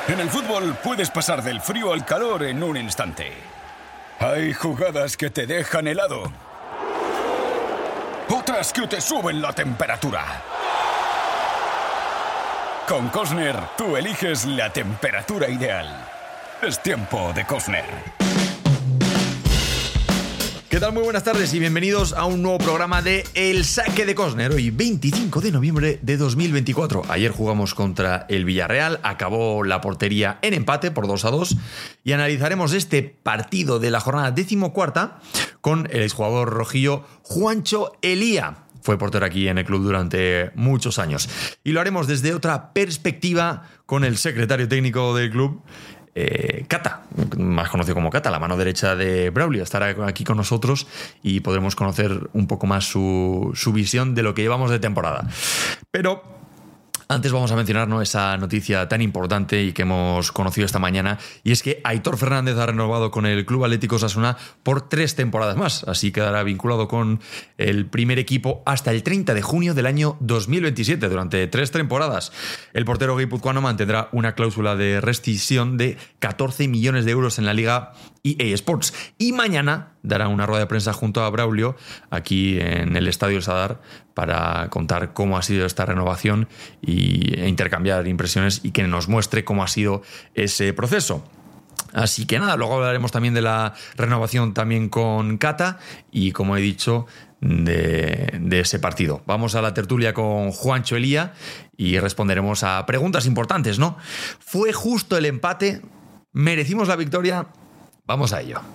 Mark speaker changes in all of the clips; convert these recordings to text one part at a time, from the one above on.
Speaker 1: En el fútbol puedes pasar del frío al calor en un instante. Hay jugadas que te dejan helado. Otras que te suben la temperatura. Con Cosner, tú eliges la temperatura ideal. Es tiempo de Cosner.
Speaker 2: ¿Qué tal? Muy buenas tardes y bienvenidos a un nuevo programa de El Saque de Cosner. Hoy 25 de noviembre de 2024. Ayer jugamos contra el Villarreal, acabó la portería en empate por 2-2 y analizaremos este partido de la jornada 14ª con el exjugador rojillo Juancho Elía. Fue portero aquí en el club durante muchos años. Y lo haremos desde otra perspectiva con el secretario técnico del club, Cata, más conocido como Cata, la mano derecha de Braulio. Estará aquí con nosotros y podremos conocer un poco más su visión de lo que llevamos de temporada. Pero antes vamos a mencionar, ¿no?, esa noticia tan importante y que hemos conocido esta mañana, y es que Aitor Fernández ha renovado con el Club Atlético Osasuna por 3 temporadas más. Así quedará vinculado con el primer equipo hasta el 30 de junio del año 2027, durante 3 temporadas. El portero guipuzcoano mantendrá una cláusula de rescisión de 14 millones de euros en la Liga EA Sports. Y mañana dará una rueda de prensa junto a Braulio aquí en el Estadio El Sadar para contar cómo ha sido esta renovación e intercambiar impresiones y que nos muestre cómo ha sido ese proceso. Así que nada, luego hablaremos también de la renovación también con Cata y, como he dicho, de ese partido. Vamos a la tertulia con Juancho Elía y responderemos a preguntas importantes, ¿no? ¿Fue justo el empate? ¿Merecimos la victoria? Vamos a ello.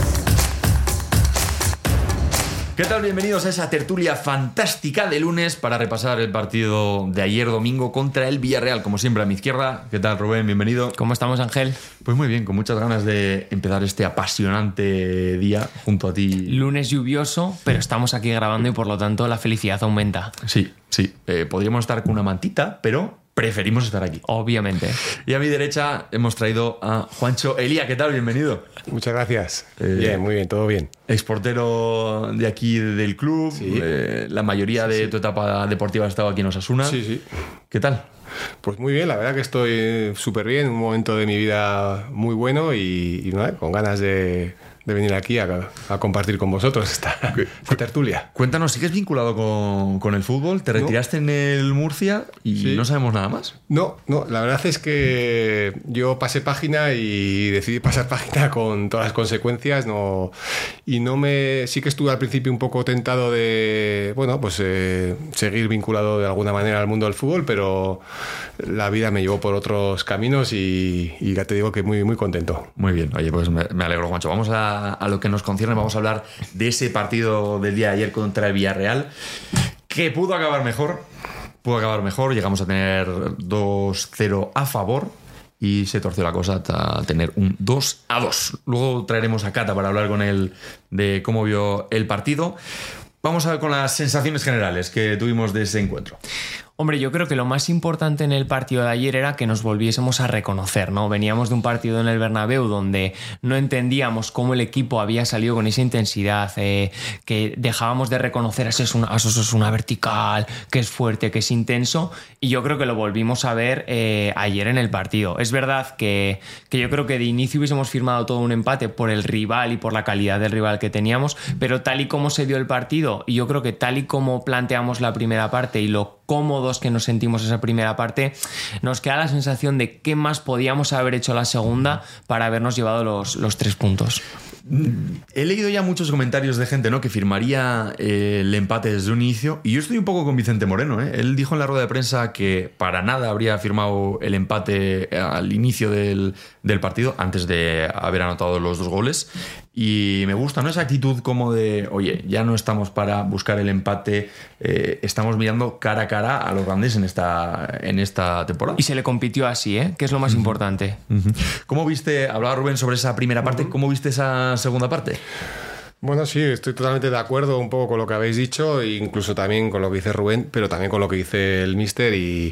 Speaker 2: ¿Qué tal? Bienvenidos a esa tertulia fantástica de lunes para repasar el partido de ayer domingo contra el Villarreal. Como siempre, a mi izquierda. ¿Qué tal, Rubén? Bienvenido.
Speaker 3: ¿Cómo estamos, Ángel?
Speaker 2: Pues muy bien, con muchas ganas de empezar este apasionante día junto a ti.
Speaker 3: Lunes lluvioso, pero estamos aquí grabando y por lo tanto la felicidad aumenta.
Speaker 2: Sí. Podríamos estar con una mantita, pero preferimos estar aquí.
Speaker 3: Obviamente.
Speaker 2: Y a mi derecha hemos traído a Juancho Elía. ¿Qué tal? Bienvenido.
Speaker 4: Muchas gracias. Bien, muy bien, todo bien.
Speaker 2: Exportero de aquí del club.
Speaker 4: Sí.
Speaker 2: La mayoría de tu etapa deportiva ha estado aquí en Osasuna.
Speaker 4: Sí.
Speaker 2: ¿Qué tal?
Speaker 4: Pues muy bien, la verdad que estoy súper bien. Un momento de mi vida muy bueno y nada, con ganas de venir aquí a compartir con vosotros esta tertulia.
Speaker 2: Cuéntanos, ¿sigues vinculado con el fútbol? ¿Te retiraste en el Murcia y no sabemos nada más?
Speaker 4: No, la verdad es que yo pasé página y decidí pasar página con todas las consecuencias. Sí que estuve al principio un poco tentado de, seguir vinculado de alguna manera al mundo del fútbol, pero la vida me llevó por otros caminos y ya te digo que muy, muy contento.
Speaker 2: Muy bien, oye, pues me alegro, Juancho. Vamos a lo que nos concierne, vamos a hablar de ese partido del día de ayer contra el Villarreal, que pudo acabar mejor, llegamos a tener 2-0 a favor y se torció la cosa hasta tener un 2-2. Luego traeremos a Cata para hablar con él de cómo vio el partido. Vamos a ver con las sensaciones generales que tuvimos de ese encuentro.
Speaker 3: Hombre, yo creo que lo más importante en el partido de ayer era que nos volviésemos a reconocer, ¿no? Veníamos de un partido en el Bernabéu donde no entendíamos cómo el equipo había salido con esa intensidad, que dejábamos de reconocer a Osasuna vertical, que es fuerte, que es intenso, y yo creo que lo volvimos a ver ayer en el partido. Es verdad que yo creo que de inicio hubiésemos firmado todo un empate por el rival y por la calidad del rival que teníamos, pero tal y como se dio el partido, y yo creo que tal y como planteamos la primera parte y lo cómodos que nos sentimos esa primera parte, nos queda la sensación de qué más podíamos haber hecho la segunda para habernos llevado los 3 puntos.
Speaker 2: He leído ya muchos comentarios de gente, ¿no?, que firmaría el empate desde un inicio, y yo estoy un poco con Vicente Moreno, ¿eh? Él dijo en la rueda de prensa que para nada habría firmado el empate al inicio del partido, antes de haber anotado los 2 goles. Y me gusta, ¿no?, esa actitud como de, oye, ya no estamos para buscar el empate, estamos mirando cara a cara a los grandes en esta temporada.
Speaker 3: Y se le compitió así, que es lo más importante.
Speaker 2: ¿Cómo viste, hablaba Rubén sobre esa primera parte, cómo viste esa segunda parte?
Speaker 4: Bueno, sí, estoy totalmente de acuerdo un poco con lo que habéis dicho, e incluso también con lo que dice Rubén, pero también con lo que dice el míster, y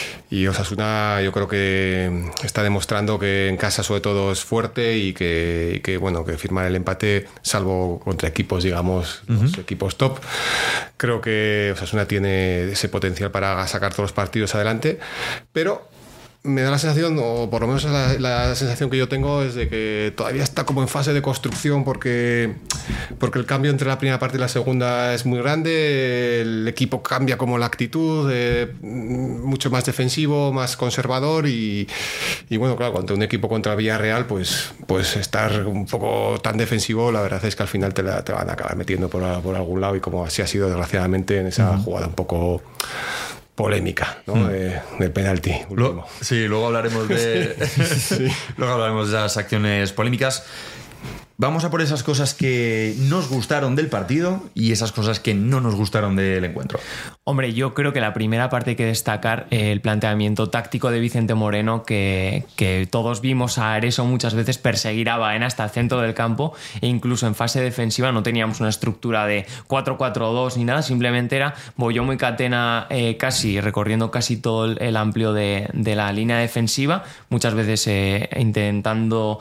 Speaker 4: Osasuna yo creo que está demostrando que en casa sobre todo es fuerte y que firmar el empate, salvo contra equipos, digamos, los equipos top, creo que Osasuna tiene ese potencial para sacar todos los partidos adelante, pero me da la sensación, o por lo menos la sensación que yo tengo, es de que todavía está como en fase de construcción porque el cambio entre la primera parte y la segunda es muy grande, el equipo cambia como la actitud, mucho más defensivo, más conservador y bueno, claro, cuando un equipo contra Villarreal, pues estar un poco tan defensivo, la verdad es que al final te van a acabar metiendo por algún lado, y como así ha sido desgraciadamente en esa jugada un poco polémica, ¿no? Del penalti último.
Speaker 2: Sí, luego hablaremos luego hablaremos de las acciones polémicas. Vamos a por esas cosas que nos gustaron del partido y esas cosas que no nos gustaron del encuentro.
Speaker 3: Hombre, yo creo que la primera parte hay que destacar el planteamiento táctico de Vicente Moreno, que todos vimos a Areso muchas veces perseguir a Baena hasta el centro del campo, e incluso en fase defensiva no teníamos una estructura de 4-4-2 ni nada, simplemente era Boyomo y Catena recorriendo casi todo el amplio de la línea defensiva, muchas veces intentando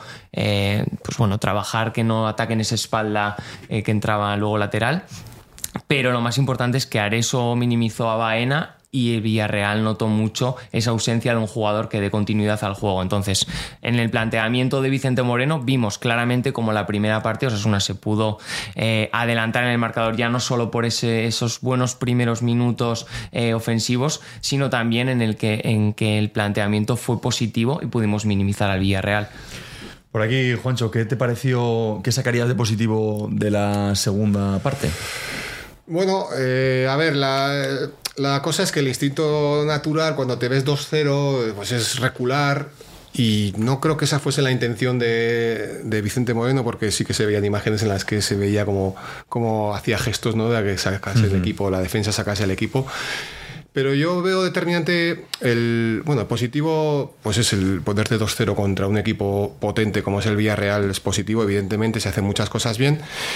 Speaker 3: trabajar que no ataquen esa espalda que entraba luego lateral. Pero lo más importante es que Areso minimizó a Baena y el Villarreal notó mucho esa ausencia de un jugador que dé continuidad al juego. Entonces, en el planteamiento de Vicente Moreno vimos claramente como la primera parte Osasuna se pudo adelantar en el marcador, ya no solo por esos buenos primeros minutos ofensivos, sino también en que el planteamiento fue positivo y pudimos minimizar al Villarreal.
Speaker 2: Por aquí, Juancho, ¿qué te pareció, qué sacarías de positivo de la segunda parte?
Speaker 4: Bueno, a ver, la cosa es que el instinto natural cuando te ves 2-0 pues es recular, y no creo que esa fuese la intención de Vicente Moreno, porque sí que se veían imágenes en las que se veía como hacía gestos, ¿no?, de que sacase el equipo, la defensa sacase el equipo. Pero yo veo determinante el positivo, pues es el ponerte 2-0 contra un equipo potente como es el Villarreal. Es positivo, evidentemente, se hacen muchas cosas bien,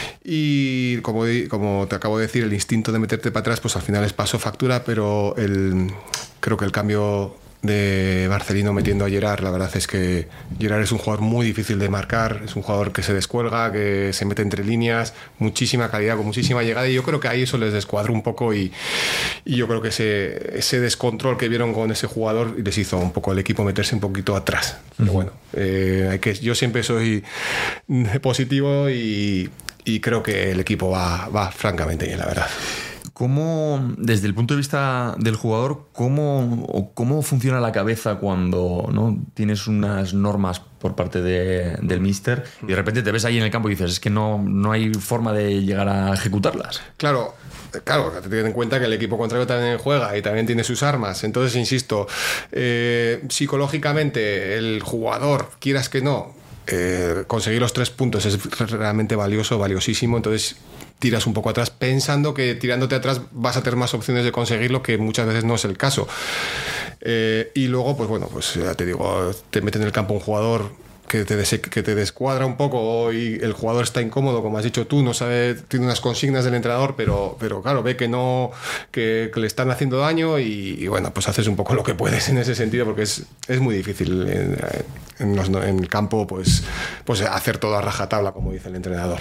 Speaker 4: y como te acabo de decir, el instinto de meterte para atrás pues al final les pasó factura, pero creo que el cambio de Marcelino metiendo a Gerard, la verdad es que Gerard es un jugador muy difícil de marcar, es un jugador que se descuelga, que se mete entre líneas, muchísima calidad, con muchísima llegada, y yo creo que ahí eso les descuadró un poco, y yo creo que ese descontrol que vieron con ese jugador les hizo un poco el equipo meterse un poquito atrás. Pero bueno, yo siempre soy positivo y creo que el equipo va francamente bien, la verdad.
Speaker 2: ¿Cómo, desde el punto de vista del jugador, cómo funciona la cabeza cuando no tienes unas normas por parte del míster y de repente te ves ahí en el campo y dices, es que no hay forma de llegar a ejecutarlas?
Speaker 4: Claro, ten en cuenta que el equipo contrario también juega y también tiene sus armas. Entonces, insisto, psicológicamente el jugador, quieras que no, conseguir los 3 puntos es realmente valiosísimo. Entonces tiras un poco atrás pensando que tirándote atrás vas a tener más opciones de conseguirlo, que muchas veces no es el caso. Y luego, pues ya te digo, te mete en el campo un jugador que te descuadra un poco, y el jugador está incómodo, como has dicho tú, no sabe, tiene unas consignas del entrenador, pero claro, ve que le están haciendo daño, y bueno, pues haces un poco lo que puedes en ese sentido, porque es muy difícil en el campo pues hacer todo a rajatabla, como dice el entrenador.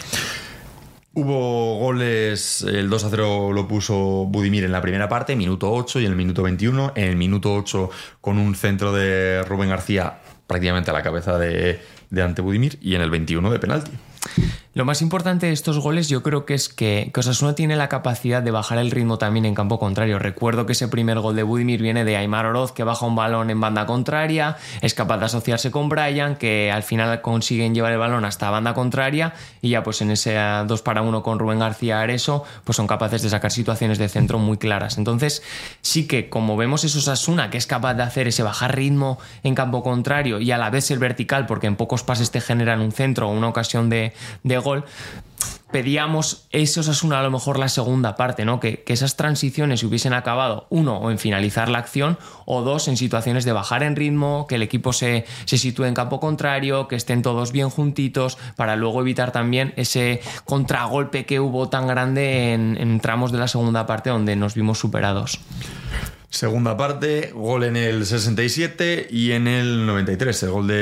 Speaker 2: Hubo goles, el 2-0 lo puso Budimir en la primera parte, minuto 8, y en el minuto 21. En el minuto 8 con un centro de Rubén García prácticamente a la cabeza de ante Budimir, y en el 21 de penalti.
Speaker 3: Lo más importante de estos goles yo creo que es que Osasuna tiene la capacidad de bajar el ritmo también en campo contrario. Recuerdo que ese primer gol de Budimir viene de Aimar Oroz, que baja un balón en banda contraria, es capaz de asociarse con Brian, que al final consiguen llevar el balón hasta banda contraria, y ya pues en ese 2-1 con Rubén García Areso pues son capaces de sacar situaciones de centro muy claras. Entonces sí que, como vemos, es Osasuna que es capaz de hacer ese bajar ritmo en campo contrario y a la vez el vertical, porque en pocos pases te generan un centro o una ocasión de gol. Pedíamos ese Osasuna a lo mejor la segunda parte, ¿no? Que esas transiciones hubiesen acabado, 1, o en finalizar la acción, o 2, en situaciones de bajar en ritmo, que el equipo se sitúe en campo contrario, que estén todos bien juntitos, para luego evitar también ese contragolpe que hubo tan grande en tramos de la segunda parte donde nos vimos superados.
Speaker 2: Segunda parte, gol en el 67 y en el 93. El gol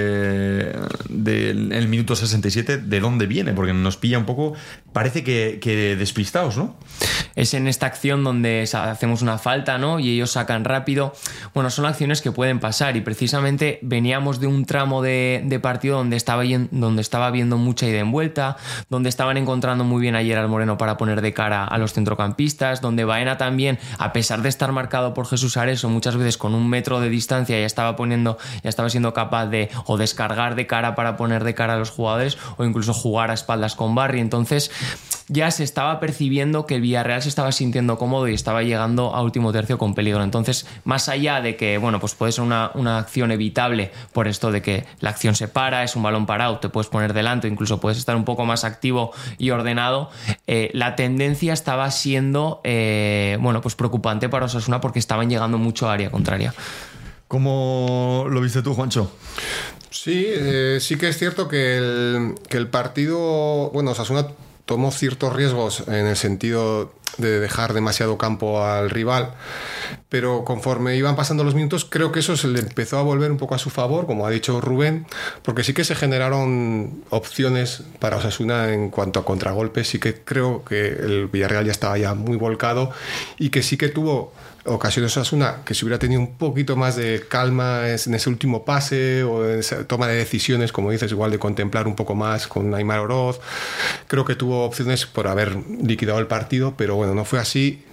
Speaker 2: en el minuto 67, ¿de dónde viene? Porque nos pilla un poco, parece que despistados, ¿no?
Speaker 3: Es en esta acción donde hacemos una falta, ¿no? Y ellos sacan rápido. Bueno, son acciones que pueden pasar y precisamente veníamos de un tramo de partido donde estaba habiendo mucha ida en vuelta, donde estaban encontrando muy bien ayer al Moreno para poner de cara a los centrocampistas, donde Baena también, a pesar de estar marcado por Jesús Areso, muchas veces con 1 metro de distancia ya estaba siendo capaz de o descargar de cara para poner de cara a los jugadores o incluso jugar a espaldas con Barry. Entonces ya se estaba percibiendo que el Villarreal se estaba sintiendo cómodo y estaba llegando a último tercio con peligro. Entonces, más allá de que, bueno, pues puede ser una acción evitable por esto de que la acción se para, es un balón parado, te puedes poner delante, incluso puedes estar un poco más activo y ordenado, la tendencia estaba siendo pues preocupante para Osasuna porque estaban llegando mucho a área contraria.
Speaker 2: ¿Cómo lo viste tú, Juancho?
Speaker 4: Sí, sí que es cierto que el partido, bueno, Osasuna tomó ciertos riesgos en el sentido de dejar demasiado campo al rival, pero conforme iban pasando los minutos creo que eso se le empezó a volver un poco a su favor, como ha dicho Rubén, porque sí que se generaron opciones para Osasuna en cuanto a contragolpes. Sí que creo que el Villarreal ya estaba ya muy volcado y que sí que tuvo ocasiones Osasuna que si hubiera tenido un poquito más de calma en ese último pase o en esa toma de decisiones, como dices, igual de contemplar un poco más con Aimar Oroz, creo que tuvo opciones por haber liquidado el partido, pero bueno, no fue así.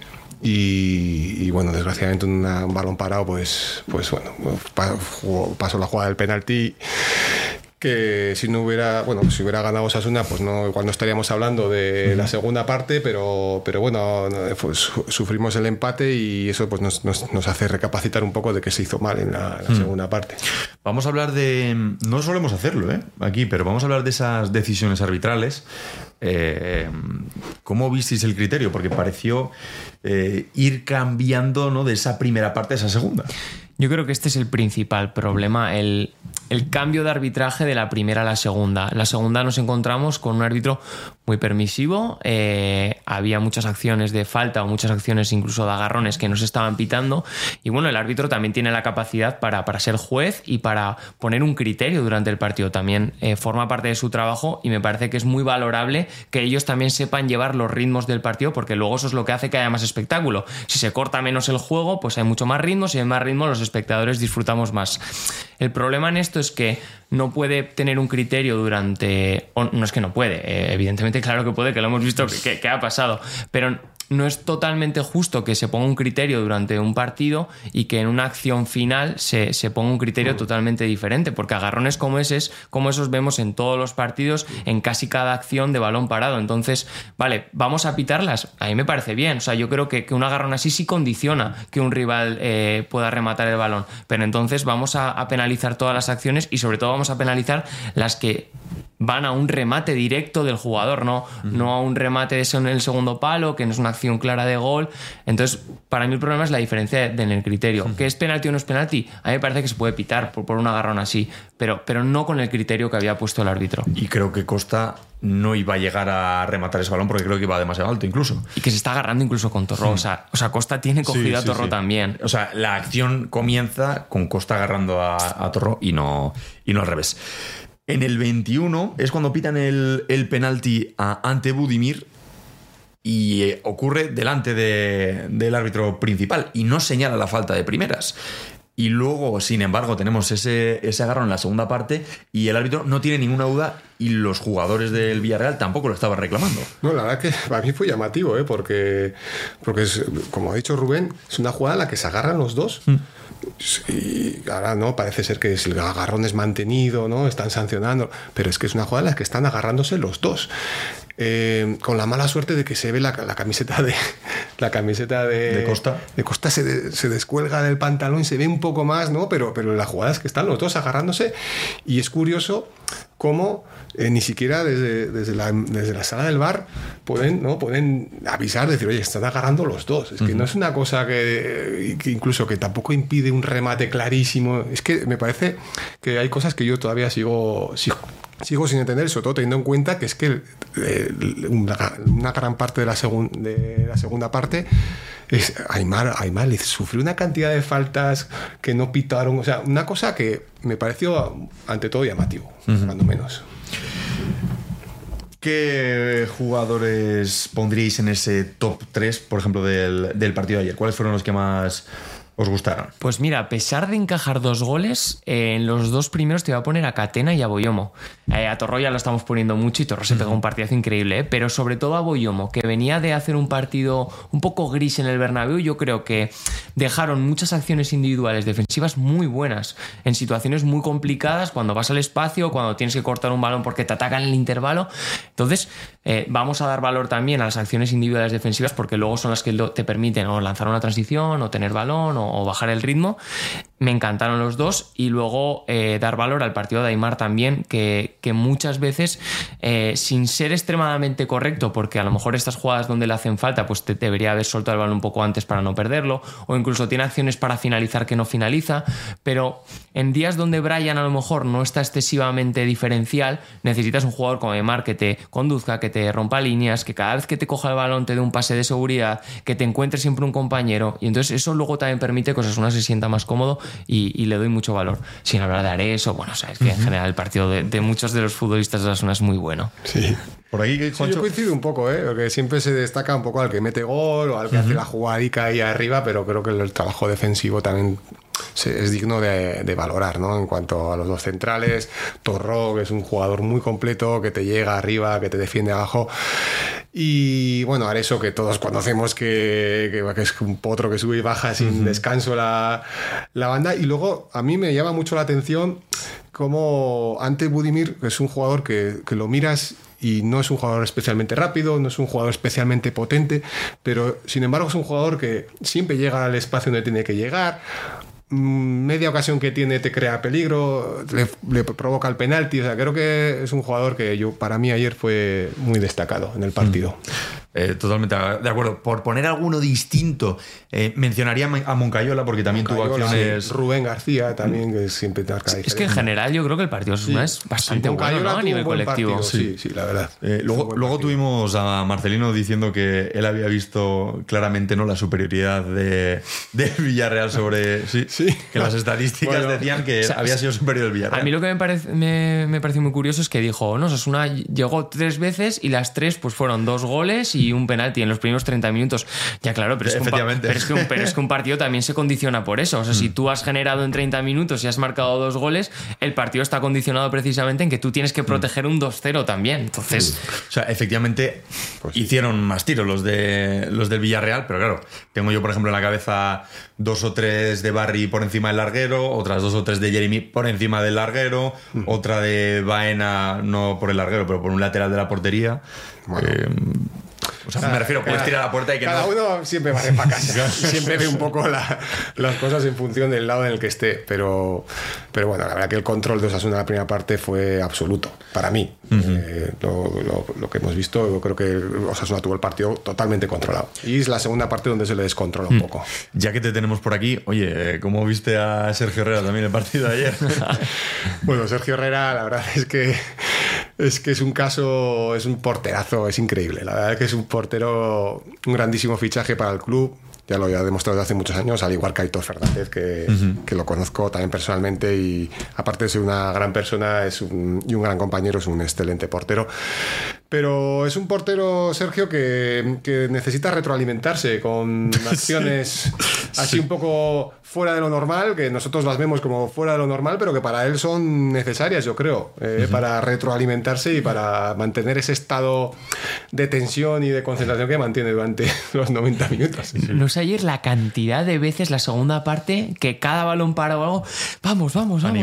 Speaker 4: Y bueno, desgraciadamente un balón parado, pues bueno, pasó la jugada del penalti, que si hubiera ganado Osasuna, pues igual no estaríamos hablando de la segunda parte, pero bueno, pues sufrimos el empate y eso pues nos hace recapacitar un poco de que se hizo mal en la segunda parte.
Speaker 2: Vamos a hablar no solemos hacerlo aquí, pero vamos a hablar de esas decisiones arbitrales. ¿Cómo visteis el criterio? Porque pareció ir cambiando, ¿no?, de esa primera parte a esa segunda.
Speaker 3: Yo creo que este es el principal problema, el cambio de arbitraje de la primera a la segunda. En la segunda nos encontramos con un árbitro muy permisivo, había muchas acciones de falta o muchas acciones incluso de agarrones que nos estaban pitando, y bueno, el árbitro también tiene la capacidad para ser juez y para poner un criterio durante el partido. También forma parte de su trabajo y me parece que es muy valorable que ellos también sepan llevar los ritmos del partido, porque luego eso es lo que hace que haya más espectáculo. Si se corta menos el juego, pues hay mucho más ritmo, si hay más ritmo los espectadores disfrutamos más. El problema en esto es que no puede tener un criterio no es que no puede, evidentemente claro que puede, que lo hemos visto que ha pasado, pero no es totalmente justo que se ponga un criterio durante un partido y que en una acción final se ponga un criterio totalmente diferente, porque agarrones como esos vemos en todos los partidos, en casi cada acción de balón parado. Entonces, vale, vamos a pitarlas, a mí me parece bien, o sea, yo creo que un agarrón así sí condiciona que un rival pueda rematar el balón, pero entonces vamos a penalizar todas las acciones y sobre todo vamos a penalizar las que van a un remate directo del jugador, no a un remate en el segundo palo, que no es una acción clara de gol. Entonces, para mí el problema es la diferencia en el criterio. ¿Qué es penalti o no es penalti? A mí me parece que se puede pitar por un agarrón así, pero no con el criterio que había puesto el árbitro.
Speaker 2: Y creo que Costa no iba a llegar a rematar ese balón porque creo que iba demasiado alto incluso.
Speaker 3: Y que se está agarrando incluso con Torró. O sea, Costa tiene cogido a Torró también.
Speaker 2: O sea, la acción comienza con Costa agarrando a Torró y no al revés. En el 21 es cuando pitan el penalti ante Budimir y ocurre delante del árbitro principal y no señala la falta de primeras. Y luego, sin embargo, tenemos ese agarrón en la segunda parte y el árbitro no tiene ninguna duda y los jugadores del Villarreal tampoco lo estaban reclamando.
Speaker 4: No, la verdad que para mí fue llamativo, porque es, como ha dicho Rubén, es una jugada en la que se agarran los dos. Y ahora no, parece ser que el agarrón es mantenido, ¿no? Están sancionando, pero es que es una jugada en la que están agarrándose los dos. Con la mala suerte de que se ve la camiseta de
Speaker 2: Costa.
Speaker 4: De Costa se descuelga del pantalón y se ve un poco más, ¿no? Pero la jugada es que están los dos agarrándose y es curioso cómo ni siquiera desde la sala del VAR pueden avisar, decir, oye, están agarrando los dos. Es que no es una cosa que incluso que tampoco impide un remate clarísimo. Es que me parece que hay cosas que yo todavía sigo sin entender, sobre todo teniendo en cuenta que es que una gran parte de la segunda parte Aimar le sufrió una cantidad de faltas que no pitaron, o sea, una cosa que me pareció ante todo llamativo, cuando menos.
Speaker 2: ¿Qué jugadores pondríais en ese top 3, por ejemplo, del partido de ayer? ¿Cuáles fueron los que más os gustaron?
Speaker 3: Pues mira, a pesar de encajar 2 goles, en los 2 primeros te voy a poner a Catena y a Boyomo. A Torró ya lo estamos poniendo mucho y Torró se pegó un partidazo increíble, pero sobre todo a Boyomo, que venía de hacer un partido un poco gris en el Bernabéu. Yo creo que dejaron muchas acciones individuales defensivas muy buenas, en situaciones muy complicadas, cuando vas al espacio, cuando tienes que cortar un balón porque te atacan en el intervalo. Entonces, vamos a dar valor también a las acciones individuales defensivas, porque luego son las que te permiten o lanzar una transición, o tener balón, o bajar el ritmo. Me encantaron los 2. Y luego dar valor al partido de Aimar también, que muchas veces, sin ser extremadamente correcto, porque a lo mejor estas jugadas donde le hacen falta, pues te debería haber soltado el balón un poco antes para no perderlo, o incluso tiene acciones para finalizar que no finaliza, pero en días donde Brian a lo mejor no está excesivamente diferencial, necesitas un jugador como Aimar que te conduzca, que te rompa líneas, que cada vez que te coja el balón te dé un pase de seguridad, que te encuentre siempre un compañero, y entonces eso luego también permite que Osasuna se sienta más cómodo, y le doy mucho valor. Sin hablar de Ares, o bueno, sabes que en general el partido de muchos de los futbolistas de Osasuna es muy bueno.
Speaker 4: Sí.
Speaker 2: Por aquí,
Speaker 4: sí, yo coincido un poco, porque siempre se destaca un poco al que mete gol o al que hace la jugadica ahí arriba, pero creo que el trabajo defensivo también es digno de valorar, ¿no? En cuanto a los 2 centrales, Torró, que es un jugador muy completo, que te llega arriba, que te defiende abajo, y bueno, Areso, que todos conocemos que es un potro que sube y baja sin descanso la banda. Y luego a mí me llama mucho la atención como Ante Budimir, que es un jugador que lo miras y no es un jugador especialmente rápido, no es un jugador especialmente potente, pero sin embargo es un jugador que siempre llega al espacio donde tiene que llegar. Media ocasión que tiene te crea peligro, le provoca el penalti. O sea, creo que es un jugador que para mí ayer fue muy destacado en el partido.
Speaker 2: Totalmente de acuerdo. Por poner alguno distinto, mencionaría a Moncayola, porque también tuvo acciones.
Speaker 4: Sí. Rubén García también, que siempre te marca diferencia.
Speaker 3: Es que en general yo creo que el partido es bastante bueno, ¿no? A nivel colectivo.
Speaker 4: Partido, sí, la verdad.
Speaker 2: Luego tuvimos a Marcelino diciendo que él había visto claramente, ¿no?, la superioridad de Villarreal sobre. Sí. Que las estadísticas decían que había sido superior el Villarreal.
Speaker 3: A mí lo que me pareció muy curioso es que dijo, no, Osasuna llegó 3 veces y las 3 pues fueron 2 goles y un penalti en los primeros 30 minutos. Ya, claro, pero es que un partido también se condiciona por eso. O sea, si tú has generado en 30 minutos y has marcado 2 goles, el partido está condicionado precisamente en que tú tienes que proteger un 2-0 también. Entonces,
Speaker 2: o sea, efectivamente hicieron más tiros los del Villarreal, pero claro, tengo yo, por ejemplo, en la cabeza 2 o 3 de Barry por encima del larguero, otras 2 o 3 de Jeremy por encima del larguero, otra de Baena, no por el larguero, pero por un lateral de la portería. Bueno. O sea, me refiero, puedes tirar a la puerta y que
Speaker 4: cada uno siempre va para casa. Siempre ve un poco las cosas en función del lado en el que esté. Pero bueno, la verdad que el control de Osasuna en la primera parte fue absoluto, para mí. Lo que hemos visto, yo creo que Osasuna tuvo el partido totalmente controlado. Y es la segunda parte donde se le descontrola un poco.
Speaker 2: Ya que te tenemos por aquí, oye, ¿cómo viste a Sergio Herrera también el partido de ayer?
Speaker 4: Bueno, Sergio Herrera, la verdad es que es un caso, es un porterazo, es increíble. La verdad es que es un portero, un grandísimo fichaje para el club. Ya lo ha demostrado desde hace muchos años, al igual que Aitor Fernández, que lo conozco también personalmente, y aparte de ser una gran persona y un gran compañero, es un excelente portero. Pero es un portero, Sergio, que necesita retroalimentarse con acciones así un poco fuera de lo normal, que nosotros las vemos como fuera de lo normal, pero que para él son necesarias, yo creo, para retroalimentarse y para mantener ese estado de tensión y de concentración que mantiene durante los 90 minutos.
Speaker 3: No sé ayer la cantidad de veces la segunda parte que cada balón para o algo, vamos,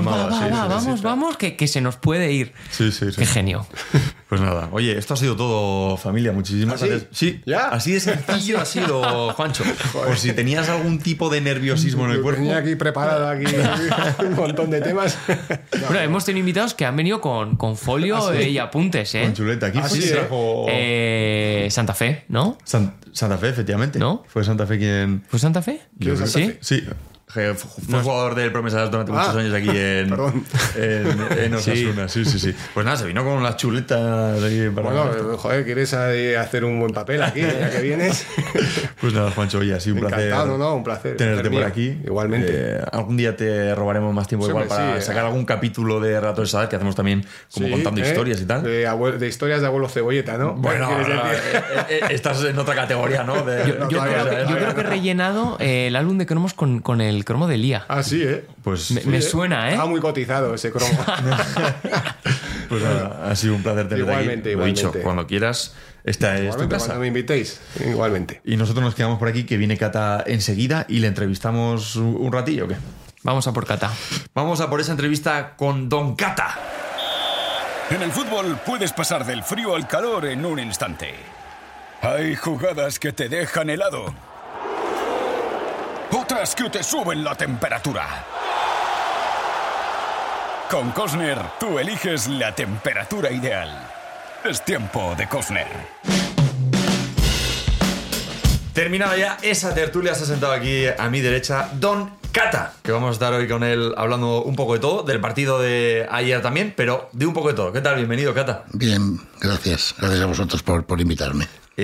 Speaker 3: vamos, que se nos puede ir.
Speaker 2: Sí.
Speaker 3: Qué genio.
Speaker 2: Pues nada, oye, esto ha sido todo, familia. Muchísimas gracias. Sí,
Speaker 4: ¿ya?
Speaker 2: Así de sencillo ha sido, Juancho. Por si tenías algún tipo de nerviosismo en el cuerpo.
Speaker 4: Tenía aquí preparado un montón de temas.
Speaker 3: Bueno, hemos tenido invitados que han venido con folio y apuntes,
Speaker 2: Con chuleta. Aquí trajo
Speaker 3: Santa Fe, ¿no?
Speaker 2: Santa Fe, efectivamente.
Speaker 3: ¿No?
Speaker 2: ¿Fue Santa Fe quien...?
Speaker 3: ¿Fue Santa Fe?
Speaker 4: ¿Quién es Santa Fe?
Speaker 2: Sí. Fue jugador del Promesas durante muchos años aquí en Osasuna. Sí. Pues nada, se vino con las chuletas ahí para...
Speaker 4: Bueno, joder, ¿quieres hacer un buen papel aquí, ya que vienes?
Speaker 2: Pues nada, Juancho, oye, ha sido un placer.
Speaker 4: Encantado, un placer
Speaker 2: tenerte por aquí.
Speaker 4: Igualmente.
Speaker 2: Algún día te robaremos más tiempo igual para sacar algún capítulo de Relatos de Sadar, que hacemos también como contando historias y tal.
Speaker 4: De historias de abuelo Cebolleta, ¿no?
Speaker 2: Bueno, estás en otra categoría, ¿no?
Speaker 3: Yo creo que he rellenado el álbum de cromos con el cromo de Lía.
Speaker 4: Ah, sí, ¿eh?
Speaker 2: Pues
Speaker 3: me suena, ¿eh?
Speaker 4: Está muy cotizado ese cromo.
Speaker 2: Pues nada, ha sido un placer tenerte aquí. Lo dicho, cuando quieras, esta es tu casa.
Speaker 4: Cuando me invitéis, igualmente.
Speaker 2: Y nosotros nos quedamos por aquí, que viene Cata enseguida y le entrevistamos un ratillo, ¿o qué?
Speaker 3: Vamos a por Cata.
Speaker 2: Vamos a por esa entrevista con Don Cata.
Speaker 1: En el fútbol puedes pasar del frío al calor en un instante. Hay jugadas que te dejan helado. Otras que te suben la temperatura. Con Cosner, tú eliges la temperatura ideal. Es tiempo de Cosner.
Speaker 2: Terminada ya esa tertulia, se ha sentado aquí a mi derecha Don Cata, que vamos a estar hoy con él hablando un poco de todo, del partido de ayer también, pero de un poco de todo. ¿Qué tal? Bienvenido, Cata.
Speaker 5: Bien, gracias. Gracias a vosotros por invitarme.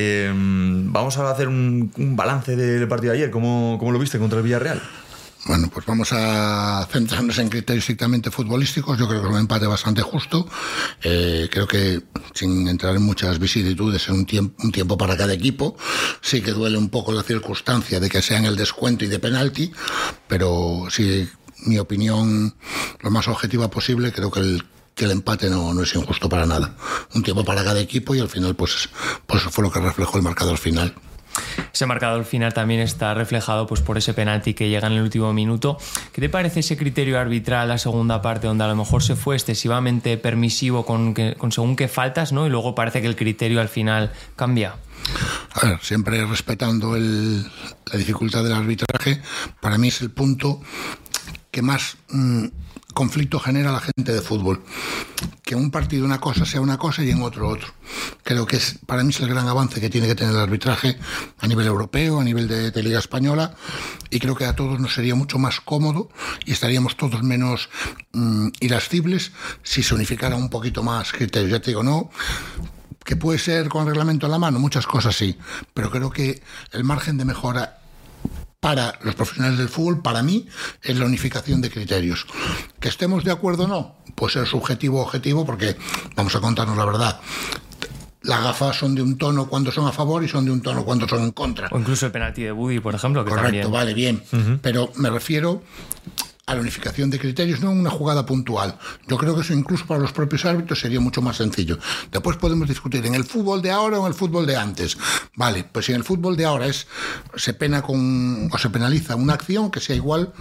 Speaker 2: Vamos a hacer un balance del partido de ayer. ¿Cómo lo viste contra el Villarreal?
Speaker 5: Bueno, pues vamos a centrarnos en criterios estrictamente futbolísticos. Yo creo que es un empate bastante justo. Creo que, sin entrar en muchas vicisitudes, en un tiempo para cada equipo. Sí que duele un poco la circunstancia de que sea en el descuento y de penalti, pero sí, mi opinión, lo más objetiva posible, creo que el empate no es injusto para nada. Un tiempo para cada equipo y al final pues fue lo que reflejó el marcador final.
Speaker 3: Ese marcador final también está reflejado pues por ese penalti que llega en el último minuto. ¿Qué te parece ese criterio arbitral, la segunda parte, donde a lo mejor se fue excesivamente permisivo con según qué faltas, ¿no? Y luego parece que el criterio al final cambia?
Speaker 5: A ver, siempre respetando la dificultad del arbitraje, para mí es el punto que más conflicto genera la gente de fútbol. Que un partido una cosa sea una cosa y en otro. Creo que para mí es el gran avance que tiene que tener el arbitraje a nivel europeo, a nivel de Liga Española, y creo que a todos nos sería mucho más cómodo y estaríamos todos menos irascibles si se unificara un poquito más criterios. Ya te digo, no que puede ser con reglamento en la mano, muchas cosas sí, pero creo que el margen de mejora para los profesionales del fútbol, para mí, es la unificación de criterios. ¿Que estemos de acuerdo o no? Pues es subjetivo o objetivo, porque vamos a contarnos la verdad. Las gafas son de un tono cuando son a favor y son de un tono cuando son en contra.
Speaker 3: O incluso el penalti de Buddy, por ejemplo. Que
Speaker 5: correcto,
Speaker 3: también...
Speaker 5: vale, bien. Pero me refiero a la unificación de criterios, no en una jugada puntual. Yo creo que eso incluso para los propios árbitros sería mucho más sencillo. Después podemos discutir en el fútbol de ahora o en el fútbol de antes. Vale, pues si en el fútbol de ahora se penaliza una acción que sea igual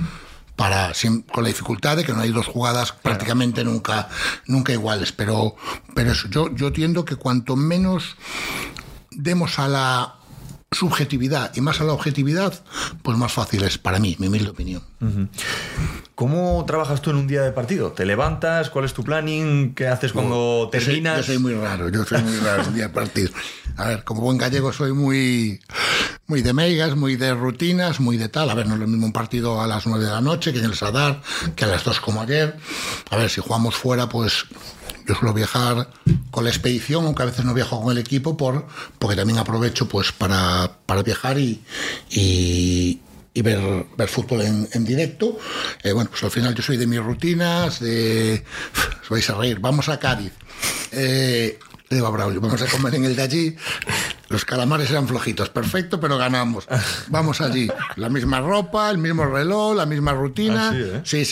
Speaker 5: con la dificultad de que no hay dos jugadas prácticamente nunca iguales. Pero eso, yo entiendo que cuanto menos demos a la subjetividad y más a la objetividad, pues más fácil es para mí, mi humilde opinión.
Speaker 2: ¿Cómo trabajas tú en un día de partido? ¿Te levantas? ¿Cuál es tu planning? ¿Qué haces cuando terminas?
Speaker 5: Yo soy muy raro en un día de partido. A ver, como buen gallego soy muy de meigas, muy de rutinas, muy de tal. A ver, no es lo mismo un partido a las 9 de la noche que en el Sadar, que a las 2 como ayer. A ver, si jugamos fuera, pues yo suelo viajar con la expedición, aunque a veces no viajo con el equipo, porque también aprovecho pues para viajar y ver fútbol en directo. Bueno, pues al final yo soy de mis rutinas, os vais a reír, vamos a Cádiz. Digo a Braulio, vamos a comer en el de allí. Los calamares eran flojitos, perfecto, pero ganamos. Vamos allí, la misma ropa, el mismo reloj, la misma rutina. Sí.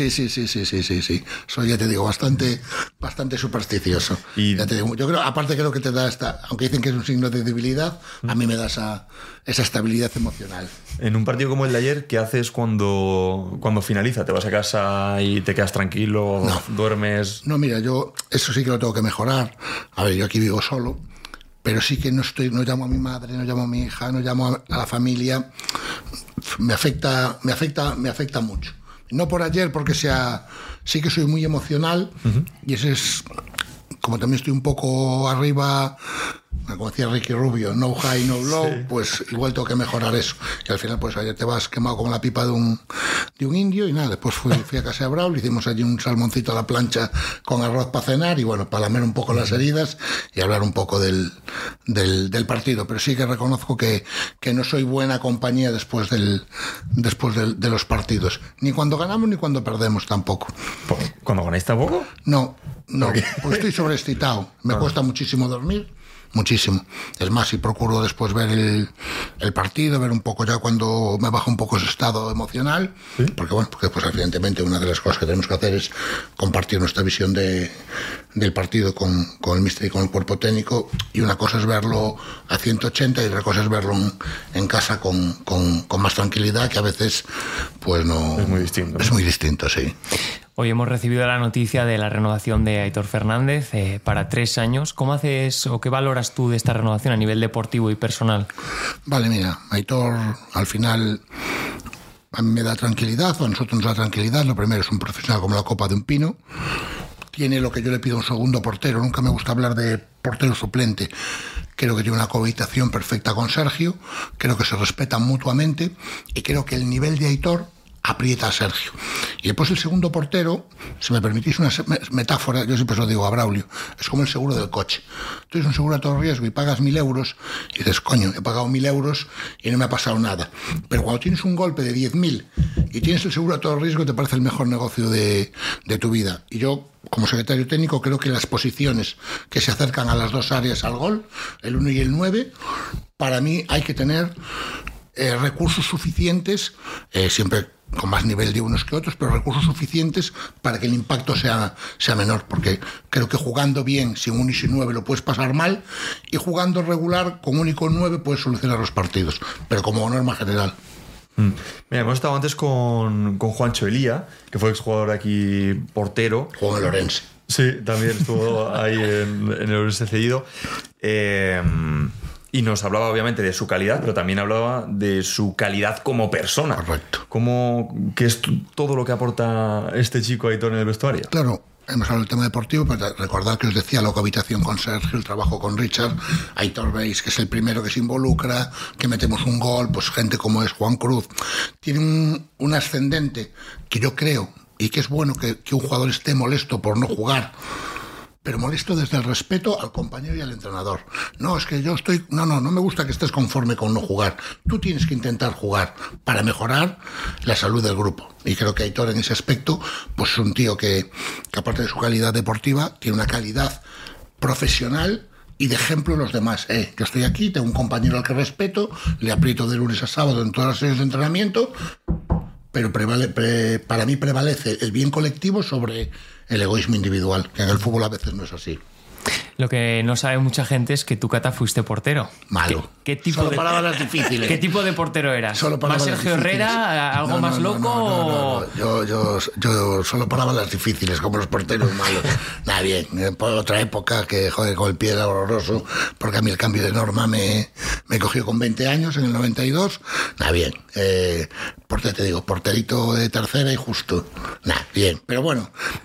Speaker 5: Soy, ya te digo, bastante supersticioso. Y ya te digo, creo que te da aunque dicen que es un signo de debilidad, a mí me da esa estabilidad emocional.
Speaker 2: En un partido como el de ayer, ¿qué haces cuando finaliza? ¿Te vas a casa y te quedas tranquilo? No. ¿Duermes?
Speaker 5: No, mira, yo eso sí que lo tengo que mejorar. A ver, yo aquí vivo solo, pero sí que no llamo a mi madre, no llamo a mi hija, no llamo a la familia. Me afecta mucho. No por ayer, porque sí que soy muy emocional, y ese es, como también estoy un poco arriba como decía Ricky Rubio, no high, no low, pues igual tengo que mejorar eso. Y al final, pues ayer te vas quemado como la pipa de un indio y nada, después fui a casa de Braulio, hicimos allí un salmoncito a la plancha con arroz para cenar y bueno, para lamer un poco las heridas y hablar un poco del partido. Pero sí que reconozco que no soy buena compañía después de los partidos. Ni cuando ganamos ni cuando perdemos tampoco.
Speaker 2: ¿Cuando ganáis tampoco?
Speaker 5: No, pues estoy sobreexcitado. Me cuesta muchísimo dormir. Muchísimo. Es más, y procuro después ver el partido, ver un poco ya cuando me baja un poco ese estado emocional, ¿sí? Porque pues evidentemente una de las cosas que tenemos que hacer es compartir nuestra visión del partido con el míster y con el cuerpo técnico, y una cosa es verlo a 180 y otra cosa es verlo en casa con más tranquilidad, que a veces pues no...
Speaker 2: Es muy distinto.
Speaker 5: Es muy distinto, sí.
Speaker 3: Hoy hemos recibido la noticia de la renovación de Aitor Fernández para 3 años. ¿Cómo haces o qué valoras tú de esta renovación a nivel deportivo y personal?
Speaker 5: Vale, mira, Aitor al final a mí me da tranquilidad, o a nosotros nos da tranquilidad. Lo primero, es un profesional como la copa de un pino. Tiene lo que yo le pido a un segundo portero. Nunca me gusta hablar de portero suplente. Creo que tiene una cohabitación perfecta con Sergio. Creo que se respetan mutuamente. Y creo que el nivel de Aitor aprieta a Sergio. Y después el segundo portero, si me permitís una metáfora, yo siempre os lo digo a Braulio, es como el seguro del coche. Tú tienes un seguro a todo riesgo y pagas 1.000 euros y dices, coño, he pagado 1.000 euros y no me ha pasado nada. Pero cuando tienes un golpe de 10.000 y tienes el seguro a todo riesgo, te parece el mejor negocio de tu vida. Y yo, como secretario técnico, creo que las posiciones que se acercan a las dos áreas al gol, el 1 y el 9, para mí hay que tener recursos suficientes, siempre con más nivel de unos que otros, pero recursos suficientes para que el impacto sea menor, porque creo que jugando bien sin 1 y sin 9 lo puedes pasar mal, y jugando regular con 1 y con 9 puedes solucionar los partidos, pero como norma general.
Speaker 2: Mira, hemos estado antes con Juancho Elía, que fue exjugador aquí, portero.
Speaker 5: Jugó en el Orense.
Speaker 2: Sí, también estuvo ahí en el Orense cedido. Y nos hablaba obviamente de su calidad, pero también hablaba de su calidad como persona.
Speaker 5: Correcto.
Speaker 2: ¿Qué es todo lo que aporta este chico Aitor en el vestuario?
Speaker 5: Claro, hemos hablado del tema deportivo, pero recordad que os decía la cohabitación con Sergio, el trabajo con Richard. Aitor, veis que es el primero que se involucra, que metemos un gol, pues gente como es Juan Cruz. Tiene un ascendente que yo creo, y que es bueno que un jugador esté molesto por no jugar, pero molesto desde el respeto al compañero y al entrenador. No, es que yo estoy... No me gusta que estés conforme con no jugar. Tú tienes que intentar jugar para mejorar la salud del grupo. Y creo que Aitor en ese aspecto, pues es un tío que aparte de su calidad deportiva, tiene una calidad profesional y de ejemplo en los demás. Yo estoy aquí, tengo un compañero al que respeto, le aprieto de lunes a sábado en todas las sesiones de entrenamiento, pero para mí prevalece el bien colectivo sobre el egoísmo individual, que en el fútbol a veces no es así.
Speaker 3: Lo que no sabe mucha gente es que tú, Cata, fuiste portero.
Speaker 5: Malo.
Speaker 3: ¿Qué tipo
Speaker 5: Solo palabras difíciles.
Speaker 3: ¿Qué tipo de portero eras?
Speaker 5: Solo
Speaker 3: ¿Más Sergio
Speaker 5: difíciles.
Speaker 3: Herrera? ¿Algo más loco?
Speaker 5: No. Yo solo palabras difíciles, como los porteros malos. Nada, bien. Por otra época que, joder, con el pie era horroroso, porque a mí el cambio de norma me cogió con 20 años, en el 92. Nada, bien. Porque te digo, porterito de tercera y justo. Nada, bien. Pero bueno,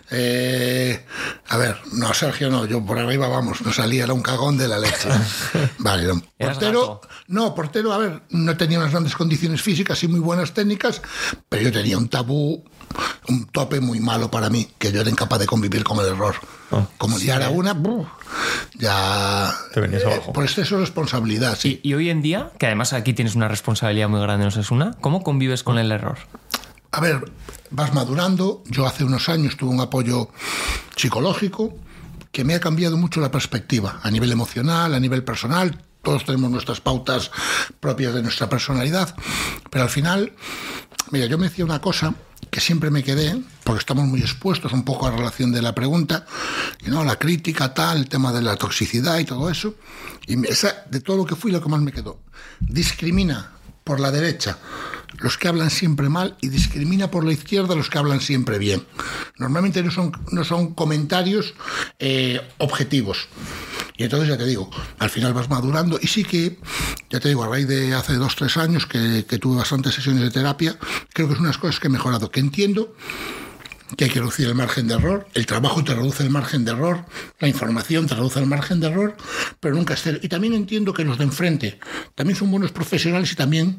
Speaker 5: a ver, no, Sergio no, yo por arriba, vamos, no salía, era un cagón de la leche. Vale, no. Portero, a ver, no tenía unas grandes condiciones físicas y muy buenas técnicas, pero yo tenía un tabú, un tope muy malo para mí, que yo era incapaz de convivir con el error. Como ya era una, ya...
Speaker 2: Te venías abajo.
Speaker 5: Por exceso de responsabilidad, sí.
Speaker 3: Y hoy en día, que además aquí tienes una responsabilidad muy grande en Osasuna, ¿cómo convives con el error?
Speaker 5: A ver, vas madurando. Yo hace unos años tuve un apoyo psicológico que me ha cambiado mucho la perspectiva, a nivel emocional, a nivel personal. Todos tenemos nuestras pautas propias de nuestra personalidad, pero al final, mira, yo me decía una cosa que siempre me quedé, porque estamos muy expuestos un poco a relación de la pregunta, y no, la crítica, tal, el tema de la toxicidad y todo eso, y esa, de todo lo que fui, lo que más me quedó: discrimina por la derecha los que hablan siempre mal y discrimina por la izquierda los que hablan siempre bien. Normalmente no son comentarios objetivos. Y entonces, ya te digo, al final vas madurando. Y sí que, ya te digo, a raíz de hace 2-3 años que tuve bastantes sesiones de terapia, creo que es unas cosas que he mejorado, que entiendo que hay que reducir el margen de error. El trabajo te reduce el margen de error, la información te reduce el margen de error, pero nunca es cero. Y también entiendo que los de enfrente también son buenos profesionales y también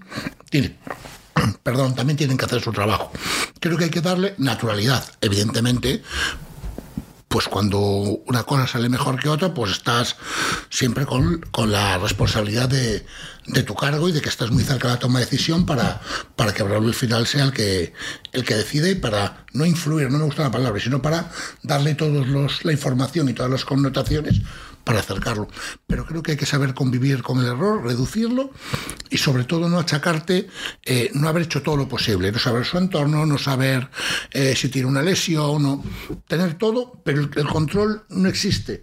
Speaker 5: también tienen que hacer su trabajo. Creo que hay que darle naturalidad. Evidentemente, pues cuando una cosa sale mejor que otra, pues estás siempre con la responsabilidad de tu cargo y de que estás muy cerca de la toma de decisión para que el final sea el que decide, y para no influir, no me gusta la palabra, sino para darle la información y todas las connotaciones para acercarlo. Pero creo que hay que saber convivir con el error, reducirlo y sobre todo no achacarte, no haber hecho todo lo posible, no saber su entorno, no saber si tiene una lesión, no tener todo, pero el control no existe,